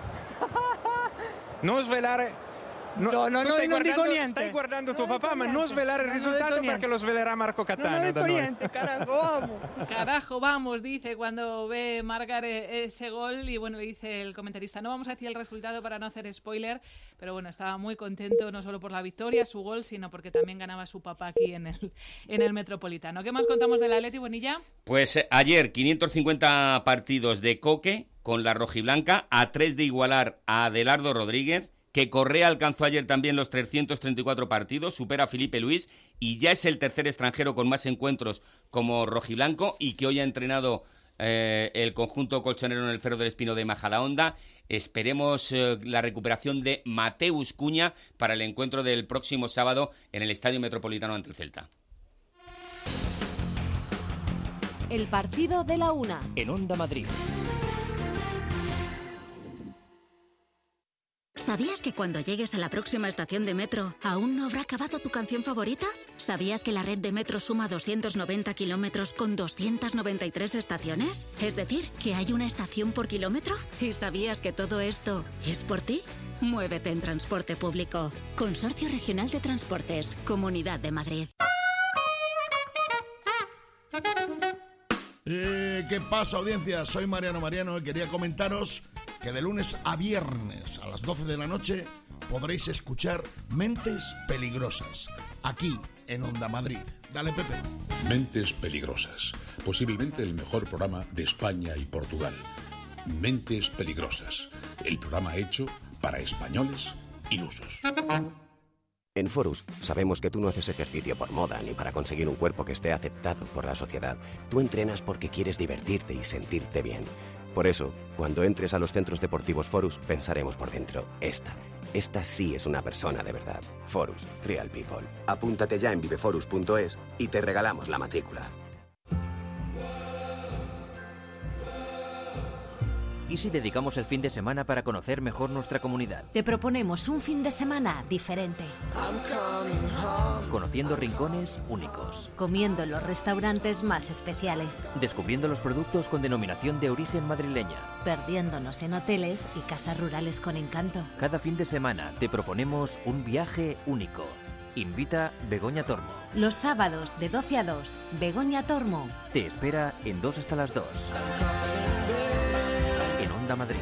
S3: Non svelare...
S22: non dico niente.
S3: Stai guardando tuo papà, ma non svelare il risultato perché lo svelerà Marco Cattaneo.
S22: No he dicho niente, carajo, vamos.
S2: Carajo, vamos, dice cuando ve marcar ese gol. Y bueno, dice el comentarista, no vamos a decir el resultado para no hacer spoiler, pero bueno, estaba muy contento no solo por la victoria, su gol, sino porque también ganaba su papá aquí en el Metropolitano. ¿Qué más contamos del Atleti, Bonilla?
S19: Pues ayer 550 partidos de Coque con la rojiblanca, a 3 de igualar a Adelardo Rodríguez, que Correa alcanzó ayer también los 334 partidos, supera a Felipe Luis y ya es el tercer extranjero con más encuentros como rojiblanco, y que hoy ha entrenado el conjunto colchonero en el Cerro del Espino de Majadahonda. Esperemos la recuperación de Mateus Cunha para el encuentro del próximo sábado en el Estadio Metropolitano ante el Celta.
S23: El partido de la una.
S24: En Onda Madrid.
S23: ¿Sabías que cuando llegues a la próxima estación de metro aún no habrá acabado tu canción favorita? ¿Sabías que la red de metro suma 290 kilómetros con 293 estaciones? Es decir, que hay una estación por kilómetro. ¿Y sabías que todo esto es por ti? Muévete en transporte público. Consorcio Regional de Transportes, Comunidad de Madrid.
S25: ¿Qué pasa, audiencia? Soy Mariano y quería comentaros que de lunes a viernes a las 12 de la noche podréis escuchar Mentes Peligrosas, aquí en Onda Madrid. Dale, Pepe.
S26: Mentes Peligrosas, posiblemente el mejor programa de España y Portugal. Mentes Peligrosas, el programa hecho para españoles ilusos.
S27: En Forus sabemos que tú no haces ejercicio por moda ni para conseguir un cuerpo que esté aceptado por la sociedad. Tú entrenas porque quieres divertirte y sentirte bien. Por eso, cuando entres a los centros deportivos Forus, pensaremos por dentro, esta sí es una persona de verdad. Forus, Real People. Apúntate ya en viveforus.es y te regalamos la matrícula.
S24: ¿Y si dedicamos el fin de semana para conocer mejor nuestra comunidad?
S23: Te proponemos un fin de semana diferente.
S24: Conociendo rincones únicos.
S23: Comiendo en los restaurantes más especiales.
S24: Descubriendo los productos con denominación de origen madrileña.
S23: Perdiéndonos en hoteles y casas rurales con encanto.
S24: Cada fin de semana te proponemos un viaje único. Invita Begoña Tormo.
S23: Los sábados de 12 a 2, Begoña Tormo.
S24: Te espera en 2 hasta las 2. En Onda Madrid.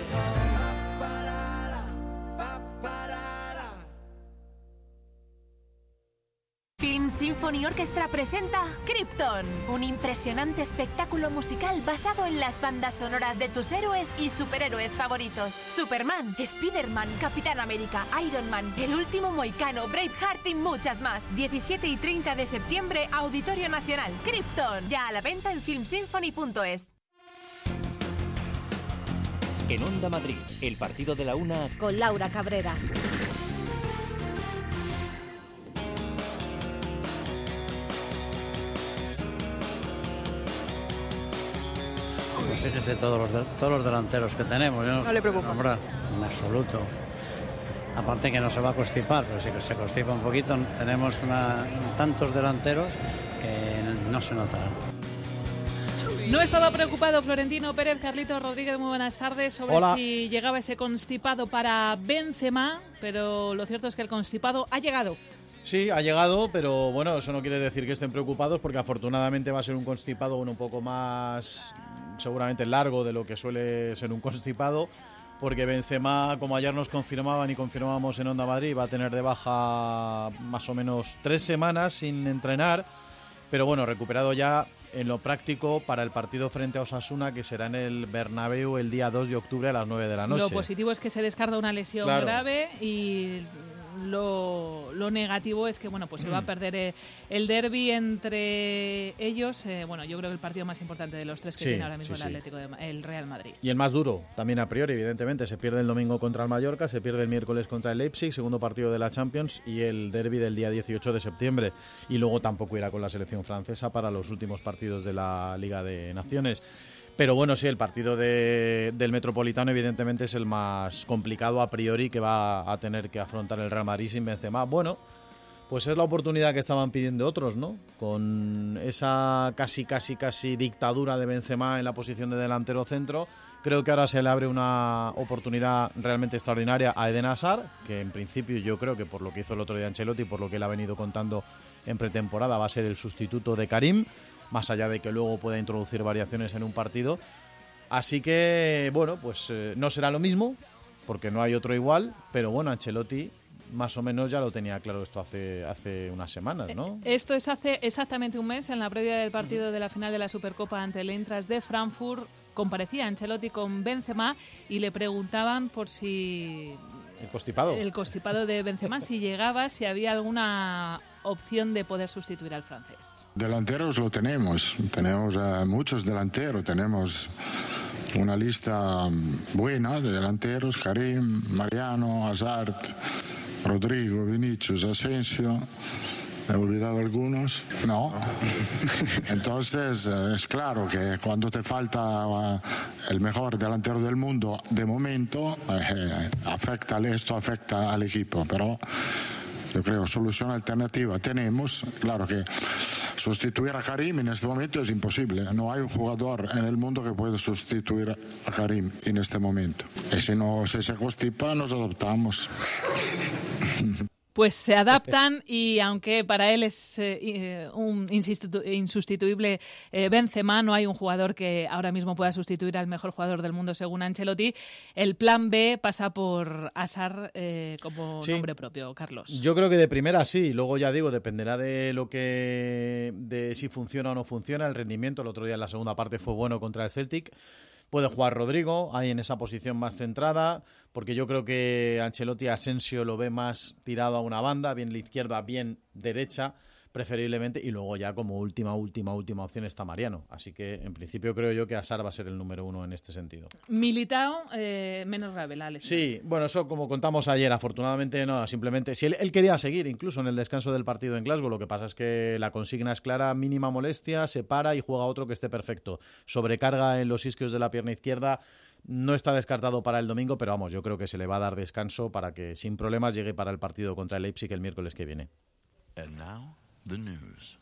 S23: Film Symphony Orchestra presenta Krypton, un impresionante espectáculo musical basado en las bandas sonoras de tus héroes y superhéroes favoritos. Superman, Spiderman, Capitán América, Iron Man, El Último Mohicano, Braveheart y muchas más. 17 y 30 de septiembre, Auditorio Nacional. Krypton, ya a la venta en filmsymphony.es.
S24: En Onda Madrid, el partido de la una
S23: con Laura Cabrera.
S28: Fíjese todos los delanteros que tenemos.
S22: No le preocupa.
S28: Hombre, en absoluto. Aparte que no se va a constipar, pero si se constipa un poquito, tenemos tantos delanteros que no se notarán.
S2: No estaba preocupado Florentino Pérez. Carlitos Rodríguez, muy buenas tardes. Sobre
S28: Hola.
S2: Si llegaba ese constipado para Benzema, pero lo cierto es que el constipado ha llegado.
S29: Sí, ha llegado, pero bueno, eso no quiere decir que estén preocupados, porque afortunadamente va a ser un constipado un poco más, seguramente largo de lo que suele ser un constipado, porque Benzema, como ayer nos confirmaban y confirmábamos en Onda Madrid, va a tener de baja más o menos 3 semanas sin entrenar, pero bueno, recuperado ya en lo práctico para el partido frente a Osasuna, que será en el Bernabéu el día 2 de octubre a las 9 de la noche.
S2: Lo positivo es que se descarta una lesión grave y lo negativo es que bueno, pues se va a perder el derbi entre ellos. Bueno, yo creo que el partido más importante de los tres que tiene ahora mismo el Real Madrid.
S29: Y el más duro, también a priori, evidentemente. Se pierde el domingo contra el Mallorca, se pierde el miércoles contra el Leipzig, segundo partido de la Champions, y el derbi del día 18 de septiembre. Y luego tampoco irá con la selección francesa para los últimos partidos de la Liga de Naciones. Pero bueno, sí, el partido del Metropolitano evidentemente es el más complicado a priori que va a tener que afrontar el Real Madrid sin Benzema. Bueno, pues es la oportunidad que estaban pidiendo otros, ¿no? Con esa casi dictadura de Benzema en la posición de delantero centro, creo que ahora se le abre una oportunidad realmente extraordinaria a Eden Hazard, que en principio yo creo que por lo que hizo el otro día Ancelotti y por lo que él ha venido contando en pretemporada va a ser el sustituto de Karim, más allá de que luego pueda introducir variaciones en un partido. Así que, bueno, pues no será lo mismo, porque no hay otro igual, pero bueno, Ancelotti más o menos ya lo tenía claro esto hace unas semanas, ¿no?
S2: Esto es hace exactamente un mes, en la previa del partido de la final de la Supercopa ante el Eintracht de Frankfurt, comparecía Ancelotti con Benzema y le preguntaban por si...
S29: El constipado
S2: de Benzema, si llegaba, si había alguna opción de poder sustituir al francés.
S4: Delanteros lo tenemos muchos delanteros, tenemos una lista buena de delanteros: Karim, Mariano, Hazard, Rodrigo, Vinicius, Asensio. ¿Me he olvidado algunos? No. Entonces es claro que cuando te falta el mejor delantero del mundo de momento, afecta al equipo, pero yo creo solución alternativa tenemos. Claro que sustituir a Karim en este momento es imposible. No hay un jugador en el mundo que pueda sustituir a Karim en este momento. Y si se constipa, nos adaptamos.
S2: Pues se adaptan y aunque para él es un insustituible Benzema, no hay un jugador que ahora mismo pueda sustituir al mejor jugador del mundo según Ancelotti. El plan B pasa por Hazard como nombre propio, Carlos.
S29: Yo creo que de primera sí, luego ya digo, dependerá de si funciona o no funciona el rendimiento. El otro día en la segunda parte fue bueno contra el Celtic. Puede jugar Rodrigo ahí en esa posición más centrada, porque yo creo que Ancelotti Asensio lo ve más tirado a una banda, bien la izquierda, bien derecha, preferiblemente, y luego ya como última opción está Mariano. Así que en principio creo yo que Hazard va a ser el número uno en este sentido.
S2: Militao, menos grave la lesión.
S29: Sí, bueno, eso como contamos ayer, afortunadamente no, simplemente, si él quería seguir incluso en el descanso del partido en Glasgow, lo que pasa es que la consigna es clara: mínima molestia, se para y juega otro que esté perfecto. Sobrecarga en los isquios de la pierna izquierda. No está descartado para el domingo, pero vamos, yo creo que se le va a dar descanso para que sin problemas llegue para el partido contra el Leipzig el miércoles que viene.
S5: And now, the news.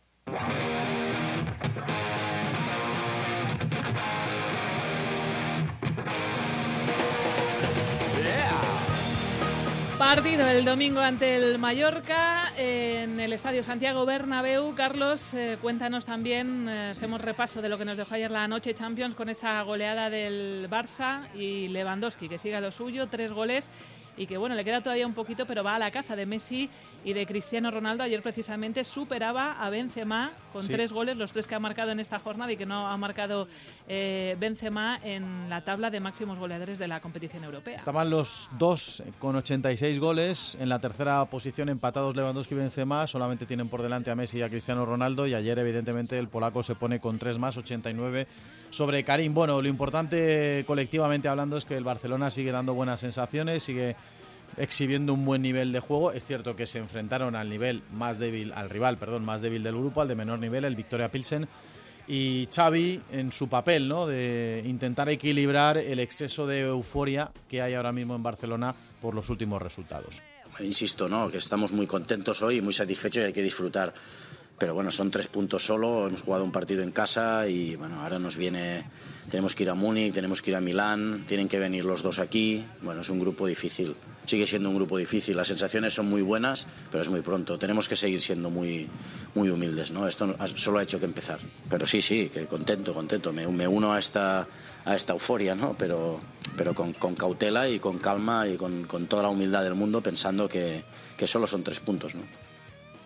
S2: Partido el domingo ante el Mallorca en el Estadio Santiago Bernabéu. Carlos, cuéntanos también, hacemos repaso de lo que nos dejó ayer la noche Champions con esa goleada del Barça y Lewandowski, que sigue a lo suyo, 3 goles. Y que bueno, le queda todavía un poquito, pero va a la caza de Messi y de Cristiano Ronaldo. Ayer precisamente superaba a Benzema con 3 goles, los 3 que ha marcado en esta jornada y que no ha marcado Benzema en la tabla de máximos goleadores de la competición europea.
S29: Estaban los dos con 86 goles, en la tercera posición empatados Lewandowski y Benzema, solamente tienen por delante a Messi y a Cristiano Ronaldo, y ayer evidentemente el polaco se pone con 3 más, 89 sobre Karim. Bueno, lo importante colectivamente hablando es que el Barcelona sigue dando buenas sensaciones, sigue exhibiendo un buen nivel de juego. Es cierto que se enfrentaron al rival más débil del grupo, al de menor nivel, el Victoria Pilsen, y Xavi en su papel, ¿no?, de intentar equilibrar el exceso de euforia que hay ahora mismo en Barcelona por los últimos resultados.
S6: Insisto, ¿no?, que estamos muy contentos hoy y muy satisfechos y hay que disfrutar. Pero bueno, son 3 puntos solo, hemos jugado un partido en casa y bueno, ahora tenemos que ir a Múnich, tenemos que ir a Milán, tienen que venir los 2 aquí. Bueno, es un grupo difícil, sigue siendo un grupo difícil, las sensaciones son muy buenas, pero es muy pronto, tenemos que seguir siendo muy humildes, ¿no? Esto solo ha hecho que empezar. Pero sí, que contento, me uno a esta euforia, ¿no? Pero con cautela y con calma y con toda la humildad del mundo, pensando que solo son 3 puntos, ¿no?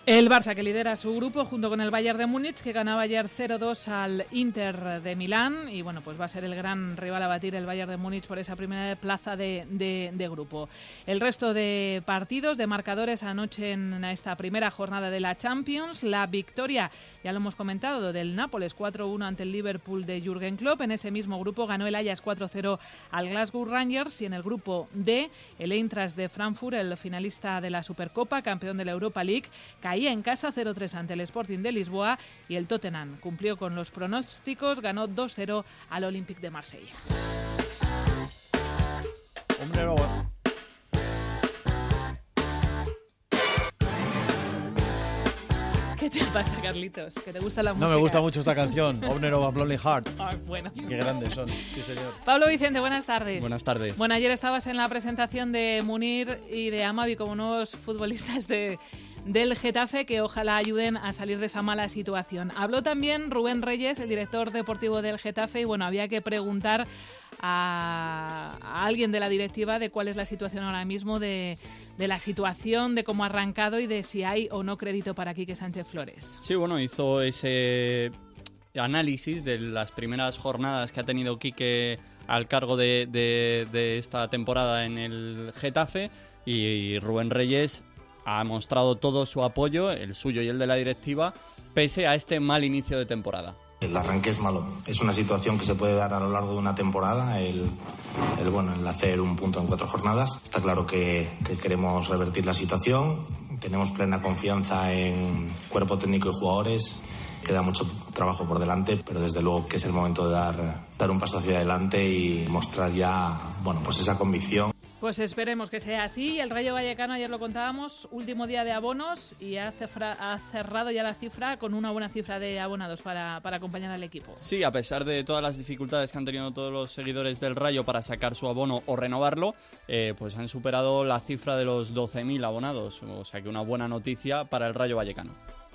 S2: El Barça, que lidera su grupo junto con el Bayern de Múnich, que ganaba ayer 0-2 al Inter de Milán, y bueno, pues va a ser el gran rival a batir el Bayern de Múnich por esa primera plaza de grupo. El resto de partidos, de marcadores anoche en esta primera jornada de la Champions, la victoria, ya lo hemos comentado, del Nápoles 4-1 ante el Liverpool de Jürgen Klopp. En ese mismo grupo ganó el Ajax 4-0 al Glasgow Rangers, y en el grupo D, el Eintracht de Frankfurt, el finalista de la Supercopa, campeón de la Europa League, caía en casa 0-3 ante el Sporting de Lisboa, y el Tottenham cumplió con los pronósticos, ganó 2-0 al Olympique de Marsella.
S29: Hombre, no.
S2: ¿Qué te pasa, Carlitos? ¿Que te gusta la música?
S29: No, me gusta mucho esta canción, Owner of a Lonely Heart.
S2: Ah, bueno.
S29: Qué grandes son, sí señor.
S2: Pablo Vicente, buenas tardes.
S7: Buenas tardes.
S2: Bueno, ayer estabas en la presentación de Munir y de Amavi como nuevos futbolistas del Getafe, que ojalá ayuden a salir de esa mala situación. Habló también Rubén Reyes, el director deportivo del Getafe, y bueno, había que preguntar a alguien de la directiva de cuál es la situación ahora mismo, de la situación, de cómo ha arrancado y de si hay o no crédito para Quique Sánchez Flores.
S7: Sí, bueno, hizo ese análisis de las primeras jornadas que ha tenido Quique al cargo de esta temporada en el Getafe, y Rubén Reyes ha mostrado todo su apoyo, el suyo y el de la directiva, pese a este mal inicio de temporada.
S8: El arranque es malo. Es una situación que se puede dar a lo largo de una temporada, el hacer un punto en 4 jornadas. Está claro que queremos revertir la situación. Tenemos plena confianza en cuerpo técnico y jugadores. Queda mucho trabajo por delante, pero desde luego que es el momento de dar un paso hacia adelante y mostrar ya, pues esa convicción.
S2: Pues esperemos que sea así. El Rayo Vallecano, ayer lo contábamos, último día de abonos, y ha cerrado ya la cifra con una buena cifra de abonados para acompañar al equipo.
S7: Sí, a pesar de todas las dificultades que han tenido todos los seguidores del Rayo para sacar su abono o renovarlo, pues han superado la cifra de los 12.000 abonados, o sea que una buena noticia para el Rayo Vallecano.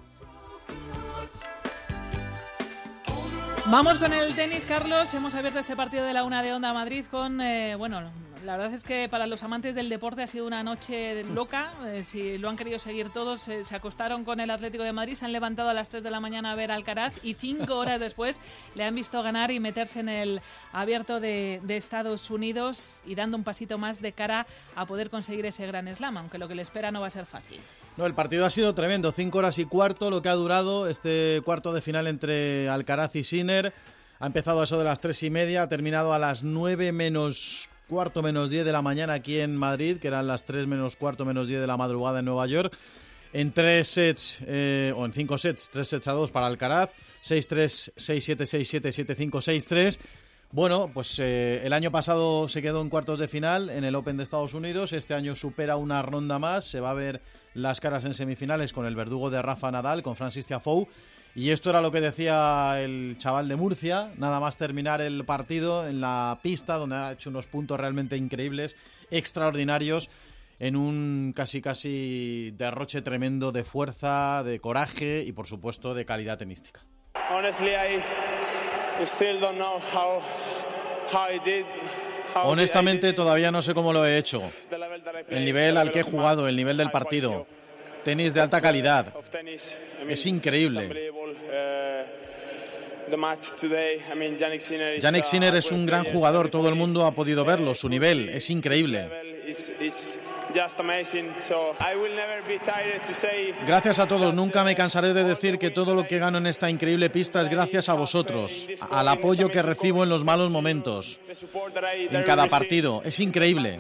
S2: Vamos con el tenis, Carlos. Hemos abierto este partido de la 1 de Onda Madrid con, la verdad es que para los amantes del deporte ha sido una noche loca. Si lo han querido seguir todos, se acostaron con el Atlético de Madrid, se han levantado a las 3 de la mañana a ver a Alcaraz, y 5 horas después le han visto ganar y meterse en el abierto de Estados Unidos, y dando un pasito más de cara a poder conseguir ese Grand Slam, aunque lo que le espera no va a ser fácil.
S29: No, el partido ha sido tremendo, 5 horas y cuarto lo que ha durado este cuarto de final entre Alcaraz y Sinner. Ha empezado a eso de las 3:30, ha terminado a las 9 menos cuarto menos 10 de la mañana aquí en Madrid, que eran las 3 menos cuarto menos 10 de la madrugada en Nueva York. En 3 sets, o en 5 sets, 3-2 para Alcaraz, 6-3, 6-7, 6-7, 7-5, 6-3. Bueno, pues el año pasado se quedó en cuartos de final en el Open de Estados Unidos. Este año supera una ronda más. Se va a ver las caras en semifinales con el verdugo de Rafa Nadal, con Francis Tiafoe. Y esto era lo que decía el chaval de Murcia, nada más terminar el partido en la pista, donde ha hecho unos puntos realmente increíbles, extraordinarios, en un casi derroche tremendo de fuerza, de coraje y, por supuesto, de calidad tenística. Honestamente, todavía no sé cómo lo he hecho. El nivel al que he jugado, el nivel del partido. Tenis de alta calidad. Es increíble. Jannik Sinner es un gran jugador, todo el mundo ha podido verlo, su nivel es increíble. Gracias a todos, nunca me cansaré de decir que todo lo que gano en esta increíble pista es gracias a vosotros, al apoyo que recibo en los malos momentos, en cada partido, es increíble.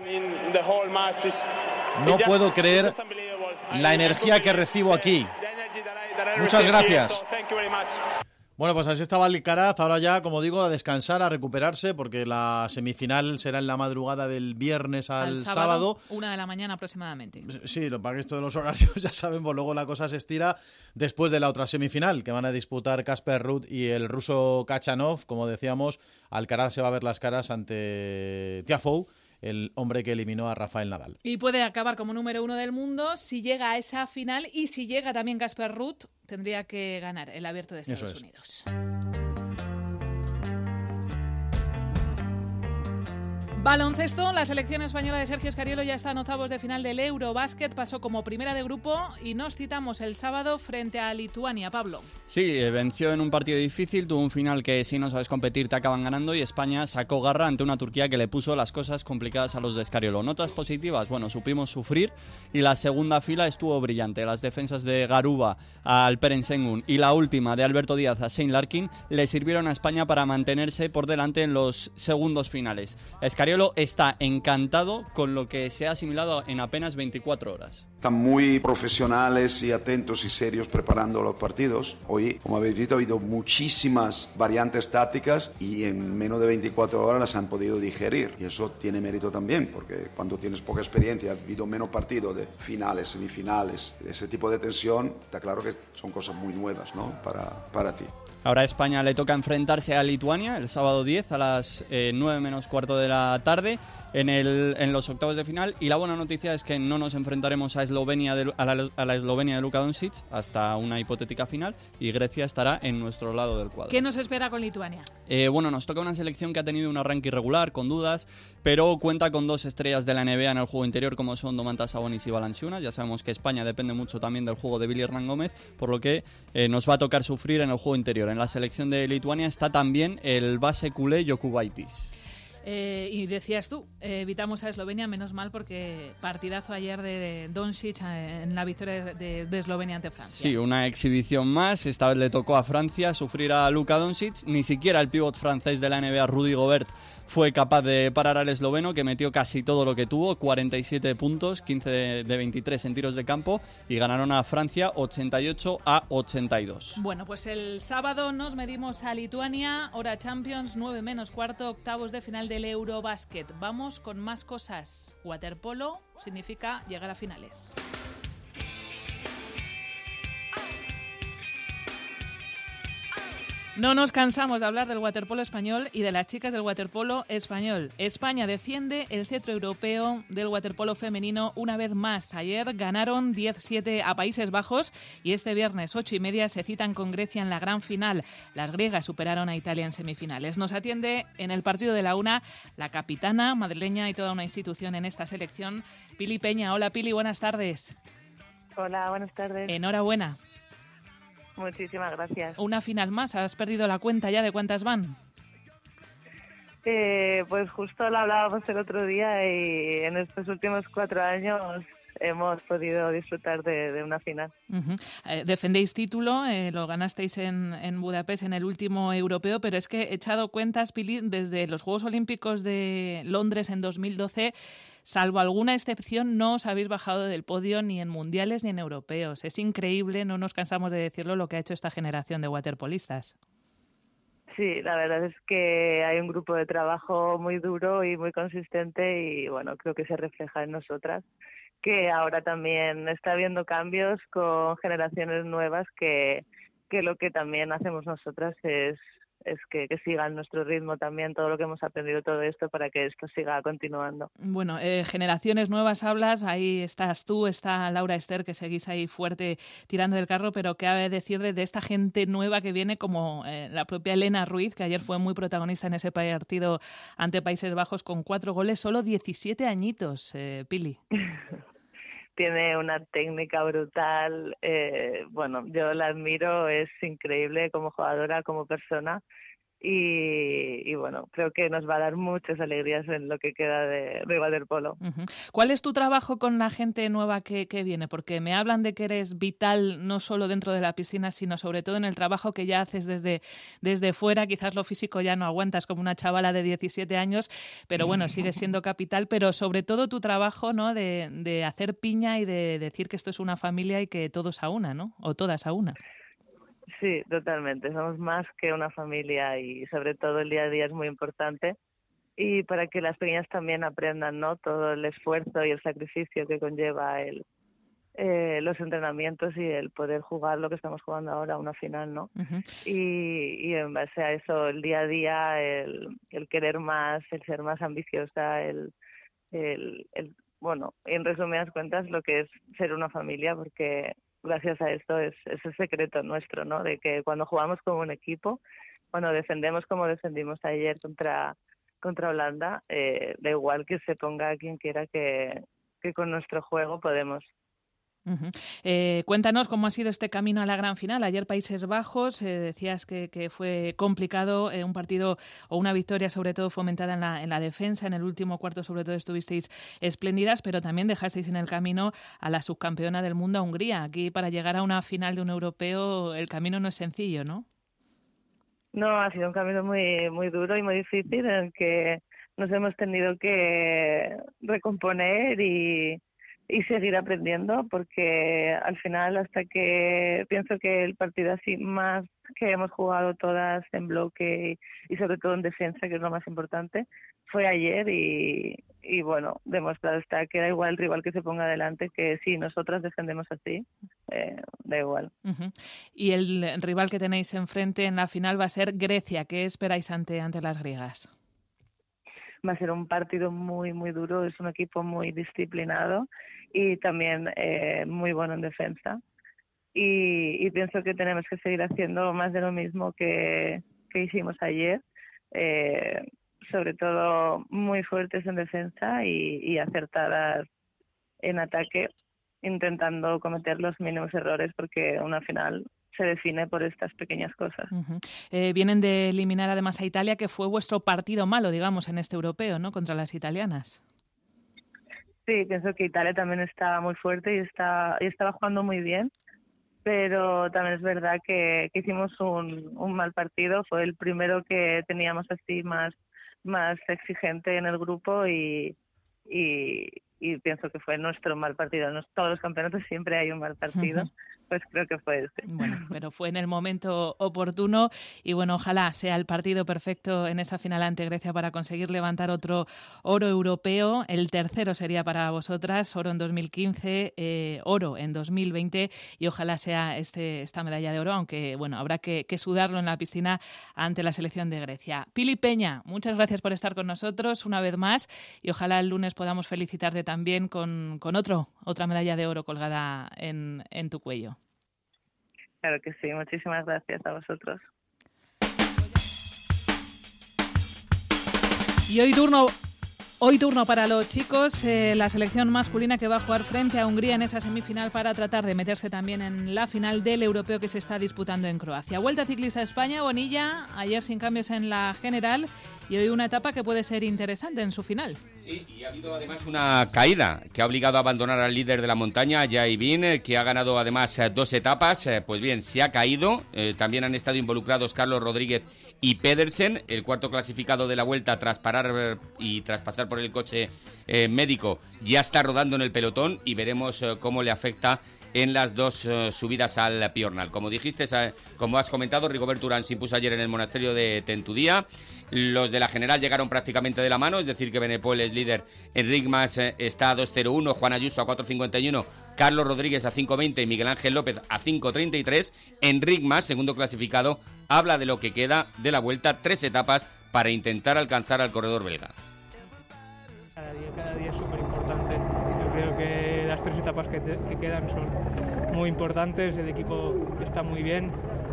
S29: No puedo creer la energía que recibo aquí. Muchas gracias. Bueno, pues así estaba Alcaraz, ahora ya, como digo, a descansar, a recuperarse, porque la semifinal será en la madrugada del viernes al sábado.
S2: 1 de la mañana aproximadamente.
S29: Sí, lo para esto de los horarios ya sabemos, luego la cosa se estira después de la otra semifinal, que van a disputar Casper Ruud y el ruso Khachanov. Como decíamos, Alcaraz se va a ver las caras ante Tiafoe, el hombre que eliminó a Rafael Nadal.
S2: Y puede acabar como número 1 del mundo si llega a esa final, y si llega también Casper Ruud, tendría que ganar el Abierto de Estados Unidos. Baloncesto, la selección española de Sergio Scariolo ya está en octavos de final del Eurobasket, pasó como primera de grupo y nos citamos el sábado frente a Lituania. Pablo.
S7: Sí, venció en un partido difícil, tuvo un final que si no sabes competir te acaban ganando y España sacó garra ante una Turquía que le puso las cosas complicadas a los de Scariolo. Notas positivas, bueno, supimos sufrir y la segunda fila estuvo brillante. Las defensas de Garuba a Alperen Sengun y la última de Alberto Díaz a Shane Larkin le sirvieron a España para mantenerse por delante en los segundos finales. Scariolo está encantado con lo que se ha asimilado en apenas 24 horas.
S10: Están muy profesionales y atentos y serios preparando los partidos. Hoy, como habéis visto, ha habido muchísimas variantes tácticas y en menos de 24 horas las han podido digerir. Y eso tiene mérito también, porque cuando tienes poca experiencia, ha habido menos partidos de finales, semifinales, ese tipo de tensión, está claro que son cosas muy nuevas, ¿no? para ti.
S7: Ahora a España le toca enfrentarse a Lituania el sábado 10 a las 9 menos cuarto de la tarde en los octavos de final, y la buena noticia es que no nos enfrentaremos a Eslovenia a la Eslovenia de Luka Doncic hasta una hipotética final, y Grecia estará en nuestro lado del cuadro.
S2: ¿Qué nos espera con Lituania?
S7: Bueno, nos toca una selección que ha tenido un arranque irregular, con dudas, pero cuenta con dos estrellas de la NBA en el juego interior como son Domantas Sabonis y Valanciunas. Ya sabemos que España depende mucho también del juego de Billy Hernán Gómez, por lo que nos va a tocar sufrir en el juego interior. En la selección de Lituania está también el base culé Jokubaitis.
S2: Y decías tú, evitamos a Eslovenia, menos mal, porque partidazo ayer de Doncic en la victoria de Eslovenia ante Francia.
S7: Sí, una exhibición más. Esta vez le tocó a Francia sufrir a Luka Doncic. Ni siquiera el pívot francés de la NBA, Rudy Gobert, fue capaz de parar al esloveno, que metió casi todo lo que tuvo, 47 puntos, 15 de 23 en tiros de campo, y ganaron a Francia 88-82.
S2: Bueno, pues el sábado nos medimos a Lituania, hora Champions, 9 menos cuarto, octavos de final del Eurobasket. Vamos con más cosas. Waterpolo significa llegar a finales. No nos cansamos de hablar del waterpolo español y de las chicas del waterpolo español. España defiende el cetro europeo del waterpolo femenino una vez más. Ayer ganaron 10-7 a Países Bajos y este viernes 8:30 se citan con Grecia en la gran final. Las griegas superaron a Italia en semifinales. Nos atiende en el partido de la una la capitana madrileña y toda una institución en esta selección, Pili Peña. Hola Pili, buenas tardes.
S11: Hola, buenas tardes.
S2: Enhorabuena.
S11: Muchísimas gracias.
S2: Una final más, ¿has perdido la cuenta ya de cuántas van?
S11: Pues justo lo hablábamos el otro día y en estos últimos 4 años hemos podido disfrutar de una final.
S2: Uh-huh. Defendéis título, lo ganasteis en Budapest en el último europeo, pero es que he echado cuentas, Pili, desde los Juegos Olímpicos de Londres en 2012, salvo alguna excepción, no os habéis bajado del podio ni en mundiales ni en europeos. Es increíble, no nos cansamos de decirlo, lo que ha hecho esta generación de waterpolistas.
S11: Sí, la verdad es que hay un grupo de trabajo muy duro y muy consistente y bueno, creo que se refleja en nosotras, que ahora también está habiendo cambios con generaciones nuevas que lo que también hacemos nosotras es que sigan nuestro ritmo también, todo lo que hemos aprendido, todo esto, para que esto siga continuando.
S2: Bueno, generaciones nuevas hablas, ahí estás tú, está Laura Ester, que seguís ahí fuerte tirando del carro, pero ¿qué ha de decir de esta gente nueva que viene, como la propia Elena Ruiz, que ayer fue muy protagonista en ese partido ante Países Bajos con 4 goles, solo 17 añitos, Pili?
S11: Tiene una técnica brutal, bueno, yo la admiro, es increíble como jugadora, como persona y bueno, creo que nos va a dar muchas alegrías en lo que queda de waterpolo.
S2: Uh-huh. ¿Cuál es tu trabajo con la gente nueva que viene? Porque me hablan de que eres vital no solo dentro de la piscina, sino sobre todo en el trabajo que ya haces desde fuera. Quizás lo físico ya no aguantas como una chavala de 17 años, pero bueno, sigues siendo capital, pero sobre todo tu trabajo, ¿no? de hacer piña y de decir que esto es una familia y que todos a una, ¿no? O todas a una.
S11: Sí, totalmente. Somos más que una familia y sobre todo el día a día es muy importante. Y para que las pequeñas también aprendan, ¿no? Todo el esfuerzo y el sacrificio que conlleva los entrenamientos y el poder jugar lo que estamos jugando ahora, una final, ¿no? Uh-huh. Y en base a eso, el día a día, el querer más, el ser más ambiciosa, bueno, en resumidas cuentas, lo que es ser una familia, porque gracias a esto es el secreto nuestro, ¿no? De que cuando jugamos como un equipo, cuando defendemos como defendimos ayer contra contra Holanda, da igual que se ponga quien quiera que con nuestro juego podemos.
S2: Uh-huh. Cuéntanos cómo ha sido este camino a la gran final. Ayer Países Bajos, decías que fue complicado, un partido o una victoria sobre todo fomentada en la defensa. En el último cuarto sobre todo estuvisteis espléndidas, pero también dejasteis en el camino a la subcampeona del mundo, a Hungría. Aquí para llegar a una final de un europeo el camino no es sencillo, ¿no?
S11: No, ha sido un camino muy, muy duro y muy difícil en el que nos hemos tenido que recomponer y seguir aprendiendo, porque al final, hasta que pienso que el partido así más que hemos jugado todas en bloque y sobre todo en defensa, que es lo más importante, fue ayer y bueno, demostrado está que da igual el rival que se ponga adelante, que si nosotras defendemos así, da igual.
S2: Uh-huh. Y el rival que tenéis enfrente en la final va a ser Grecia. ¿Qué esperáis ante las griegas?
S11: Va a ser un partido muy, muy duro, es un equipo muy disciplinado y también muy bueno en defensa. Y pienso que tenemos que seguir haciendo más de lo mismo que hicimos ayer, sobre todo muy fuertes en defensa y acertadas en ataque, intentando cometer los mínimos errores, porque una final se define por estas pequeñas cosas.
S2: Uh-huh. Vienen de eliminar además a Italia, que fue vuestro partido malo, digamos, en este europeo, ¿no?, contra las italianas.
S11: Sí, pienso que Italia también está muy fuerte y estaba jugando muy bien, pero también es verdad que hicimos un mal partido. Fue el primero que teníamos así más exigente en el grupo y pienso que fue nuestro mal partido. En todos los campeonatos siempre hay un mal partido. Uh-huh. Pues creo que fue este.
S2: Bueno, pero fue en el momento oportuno y bueno, ojalá sea el partido perfecto en esa final ante Grecia para conseguir levantar otro oro europeo. El tercero sería para vosotras, oro en 2015, oro en 2020 y ojalá sea esta medalla de oro, aunque bueno, habrá que sudarlo en la piscina ante la selección de Grecia. Pili Peña, muchas gracias por estar con nosotros una vez más y ojalá el lunes podamos felicitarte también con otra medalla de oro colgada en tu cuello.
S11: Claro que sí, muchísimas gracias a vosotros.
S2: Y hoy turno para los chicos, la selección masculina que va a jugar frente a Hungría en esa semifinal para tratar de meterse también en la final del europeo que se está disputando en Croacia. Vuelta Ciclista de España, Bonilla, ayer sin cambios en la general y hoy una etapa que puede ser interesante en su final.
S19: Sí, y ha habido además una caída que ha obligado a abandonar al líder de la montaña, Jai Bin, que ha ganado además 2 etapas. Pues bien, se ha caído. También han estado involucrados Carlos Rodríguez y Pedersen, el cuarto clasificado de la Vuelta tras pasar por el coche médico. Ya está rodando en el pelotón y veremos cómo le afecta en las 2 subidas al Piornal. Como dijiste, como has comentado, Rigoberto Urán se impuso ayer en el monasterio de Tentudía. Los de la general llegaron prácticamente de la mano, es decir que Benepol es líder, Enric Mas está a 2.01, Juan Ayuso a 4.51, Carlos Rodríguez a 5.20 y Miguel Ángel López a 5.33. Enric Mas, segundo clasificado, habla de lo que queda de la Vuelta, 3 etapas para intentar alcanzar al corredor belga.
S1: Cada día es súper importante. Yo creo que las 3 etapas que quedan son muy importantes, el equipo está muy bien.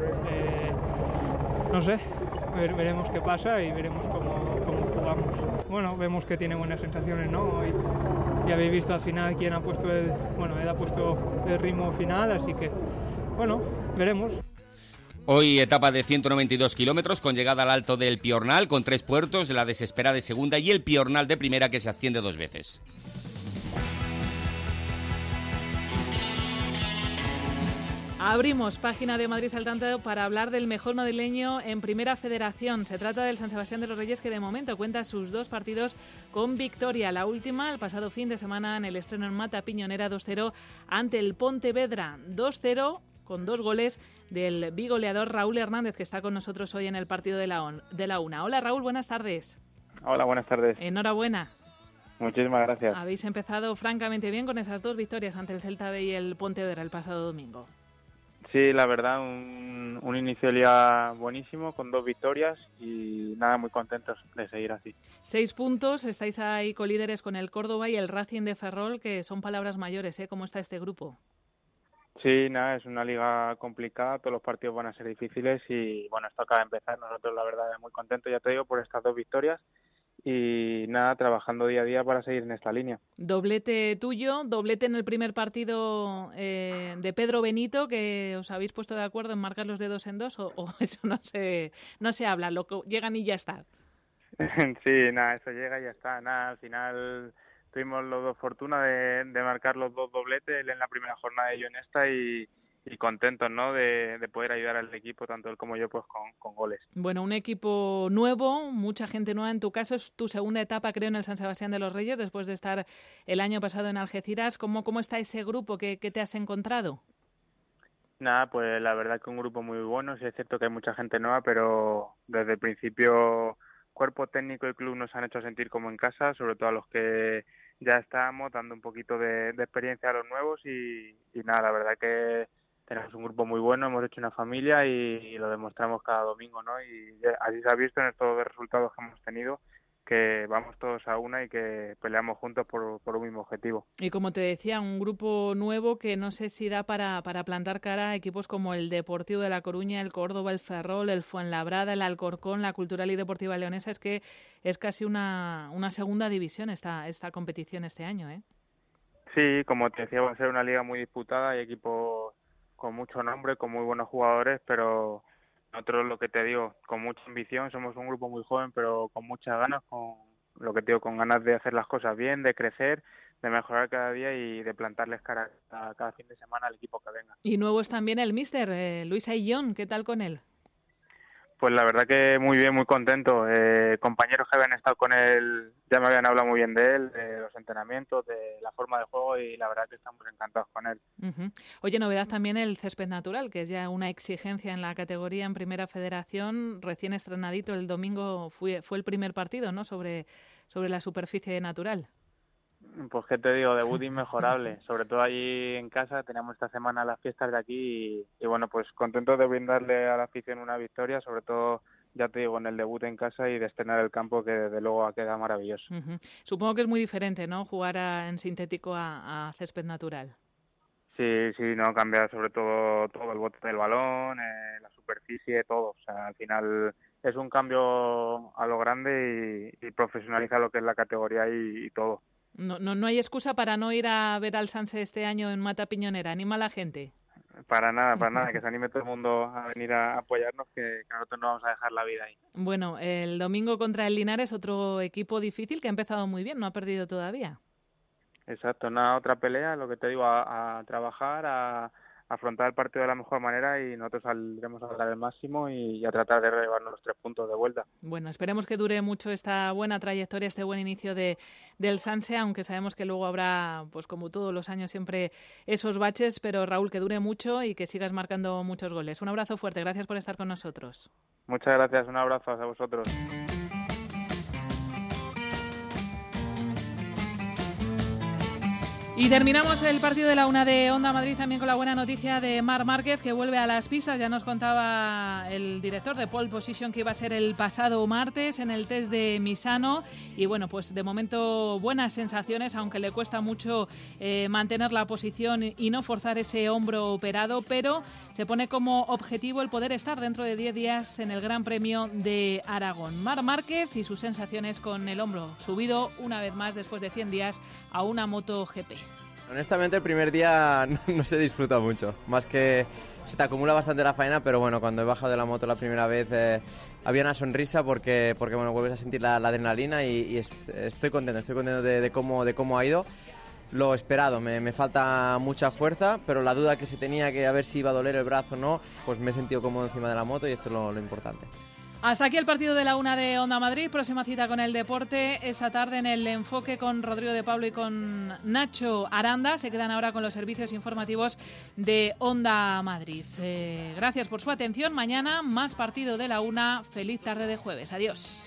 S1: No sé, veremos qué pasa y veremos cómo jugamos. Bueno, vemos que tiene buenas sensaciones, ¿no? Y habéis visto al final quién ha puesto él ha puesto el ritmo final, así que, bueno, veremos.
S19: Hoy etapa de 192 kilómetros con llegada al alto del Piornal, con 3 puertos, la Desespera de segunda y el Piornal de primera, que se asciende 2 veces.
S2: Abrimos página de Madrid al tanto para hablar del mejor madrileño en Primera Federación. Se trata del San Sebastián de los Reyes, que de momento cuenta sus 2 partidos con victoria. La última, el pasado fin de semana, en el estreno en Mata Piñonera, 2-0 ante el Pontevedra. 2-0 con 2 goles del bigoleador Raúl Hernández, que está con nosotros hoy en el partido de la UNA. Hola Raúl, buenas tardes.
S12: Hola, buenas tardes.
S2: Enhorabuena.
S12: Muchísimas gracias.
S2: Habéis empezado francamente bien con esas 2 victorias ante el Celta B y el Pontevedra el pasado domingo.
S12: Sí, la verdad, un inicio de liga buenísimo, con 2 victorias y nada, muy contentos de seguir así.
S2: 6 puntos, estáis ahí colíderes con el Córdoba y el Racing de Ferrol, que son palabras mayores, ¿eh? ¿Cómo está este grupo?
S12: Sí, nada, es una liga complicada, todos los partidos van a ser difíciles y bueno, esto acaba de empezar. Nosotros la verdad muy contentos, ya te digo, por estas 2 victorias y nada, trabajando día a día para seguir en esta línea.
S2: Doblete tuyo, doblete en el primer partido de Pedro Benito, que os habéis puesto de acuerdo en marcar los de 2 en 2, o eso no se habla, lo que llegan y ya está.
S12: Sí, nada, eso llega y ya está. Nada, al final tuvimos los dos fortuna de marcar los 2 dobletes, él en la primera jornada y yo en esta, y contentos, ¿no?, de poder ayudar al equipo, tanto él como yo, pues con goles.
S2: Bueno, un equipo nuevo, mucha gente nueva. En tu caso es tu segunda etapa, creo, en el San Sebastián de los Reyes, después de estar el año pasado en Algeciras. ¿Cómo está ese grupo? ¿Qué te has encontrado?
S12: Nada, pues la verdad que un grupo muy bueno. Sí es cierto que hay mucha gente nueva, pero desde el principio cuerpo técnico y club nos han hecho sentir como en casa, sobre todo a los que ya estábamos, dando un poquito de experiencia a los nuevos, y nada, la verdad que tenemos un grupo muy bueno, hemos hecho una familia y lo demostramos cada domingo, ¿no? Y así se ha visto en estos 2 resultados que hemos tenido, que vamos todos a una y que peleamos juntos por un mismo objetivo.
S2: Y como te decía, un grupo nuevo que no sé si da para plantar cara a equipos como el Deportivo de La Coruña, el Córdoba, el Ferrol, el Fuenlabrada, el Alcorcón, la Cultural y Deportiva Leonesa. Es que es casi una segunda división esta competición este año, ¿eh?
S12: Sí, como te decía, va a ser una liga muy disputada, hay equipos con mucho nombre, con muy buenos jugadores, pero nosotros, lo que te digo, con mucha ambición, somos un grupo muy joven, pero con muchas ganas, con lo que te digo, con ganas de hacer las cosas bien, de crecer, de mejorar cada día y de plantarles cara a cada fin de semana al equipo que venga.
S2: Y nuevo es también el míster, Luis Ayllón. ¿Qué tal con él?
S12: Pues la verdad que muy bien, muy contento. Compañeros que habían estado con él ya me habían hablado muy bien de él, de los entrenamientos, de la forma de juego, y la verdad que estamos encantados con él.
S2: Uh-huh. Oye, novedad también el césped natural, que es ya una exigencia en la categoría en Primera Federación, recién estrenadito. El domingo fue el primer partido, ¿no?, sobre la superficie natural.
S12: Pues qué te digo, debut inmejorable, sobre todo allí en casa. Teníamos esta semana las fiestas de aquí y bueno, pues contentos de brindarle a la afición una victoria, sobre todo, ya te digo, en el debut en casa y de estrenar el campo, que desde luego ha quedado maravilloso.
S2: Uh-huh. Supongo que es muy diferente, ¿no?, jugar en sintético a césped natural.
S12: Sí, no, cambia sobre todo el bote del balón, la superficie, todo. O sea, al final es un cambio a lo grande y profesionaliza lo que es la categoría y todo.
S2: No hay excusa para no ir a ver al Sanse este año en Mata Piñonera. Anima a la gente.
S12: Para nada, que se anime todo el mundo a venir a apoyarnos, que nosotros no vamos a dejar la vida ahí.
S2: Bueno, el domingo contra el Linares, otro equipo difícil que ha empezado muy bien, no ha perdido todavía.
S12: Exacto, otra pelea, lo que te digo, a trabajar, a afrontar el partido de la mejor manera, y nosotros saldremos a dar el máximo y a tratar de llevarnos los 3 puntos de vuelta.
S2: Bueno, esperemos que dure mucho esta buena trayectoria, este buen inicio del Sanse, aunque sabemos que luego habrá, pues como todos los años, siempre esos baches, pero Raúl, que dure mucho y que sigas marcando muchos goles. Un abrazo fuerte, gracias por estar con nosotros.
S12: Muchas gracias, un abrazo a vosotros.
S2: Y terminamos el partido de la 1 de Onda Madrid también con la buena noticia de Marc Márquez, que vuelve a las pistas. Ya nos contaba el director de Pole Position que iba a ser el pasado martes en el test de Misano. Y bueno, pues de momento buenas sensaciones, aunque le cuesta mucho mantener la posición y no forzar ese hombro operado, pero se pone como objetivo el poder estar dentro de 10 días en el Gran Premio de Aragón. Marc Márquez y sus sensaciones con el hombro subido una vez más después de 100 días a una MotoGP.
S9: Honestamente, el primer día no se disfruta mucho, más que se te acumula bastante la faena, pero bueno, cuando he bajado de la moto la primera vez había una sonrisa porque bueno, vuelves a sentir la adrenalina y estoy contento de cómo ha ido. Lo esperado, me falta mucha fuerza, pero la duda que se tenía, que a ver si iba a doler el brazo o no, pues me he sentido cómodo encima de la moto y esto es lo importante.
S2: Hasta aquí el partido de la 1 de Onda Madrid. Próxima cita con el deporte esta tarde en el enfoque con Rodrigo de Pablo y con Nacho Aranda. Se quedan ahora con los servicios informativos de Onda Madrid. Gracias por su atención. Mañana más partido de la 1. Feliz tarde de jueves. Adiós.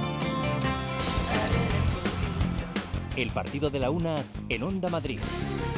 S24: El partido de la 1 en Onda Madrid.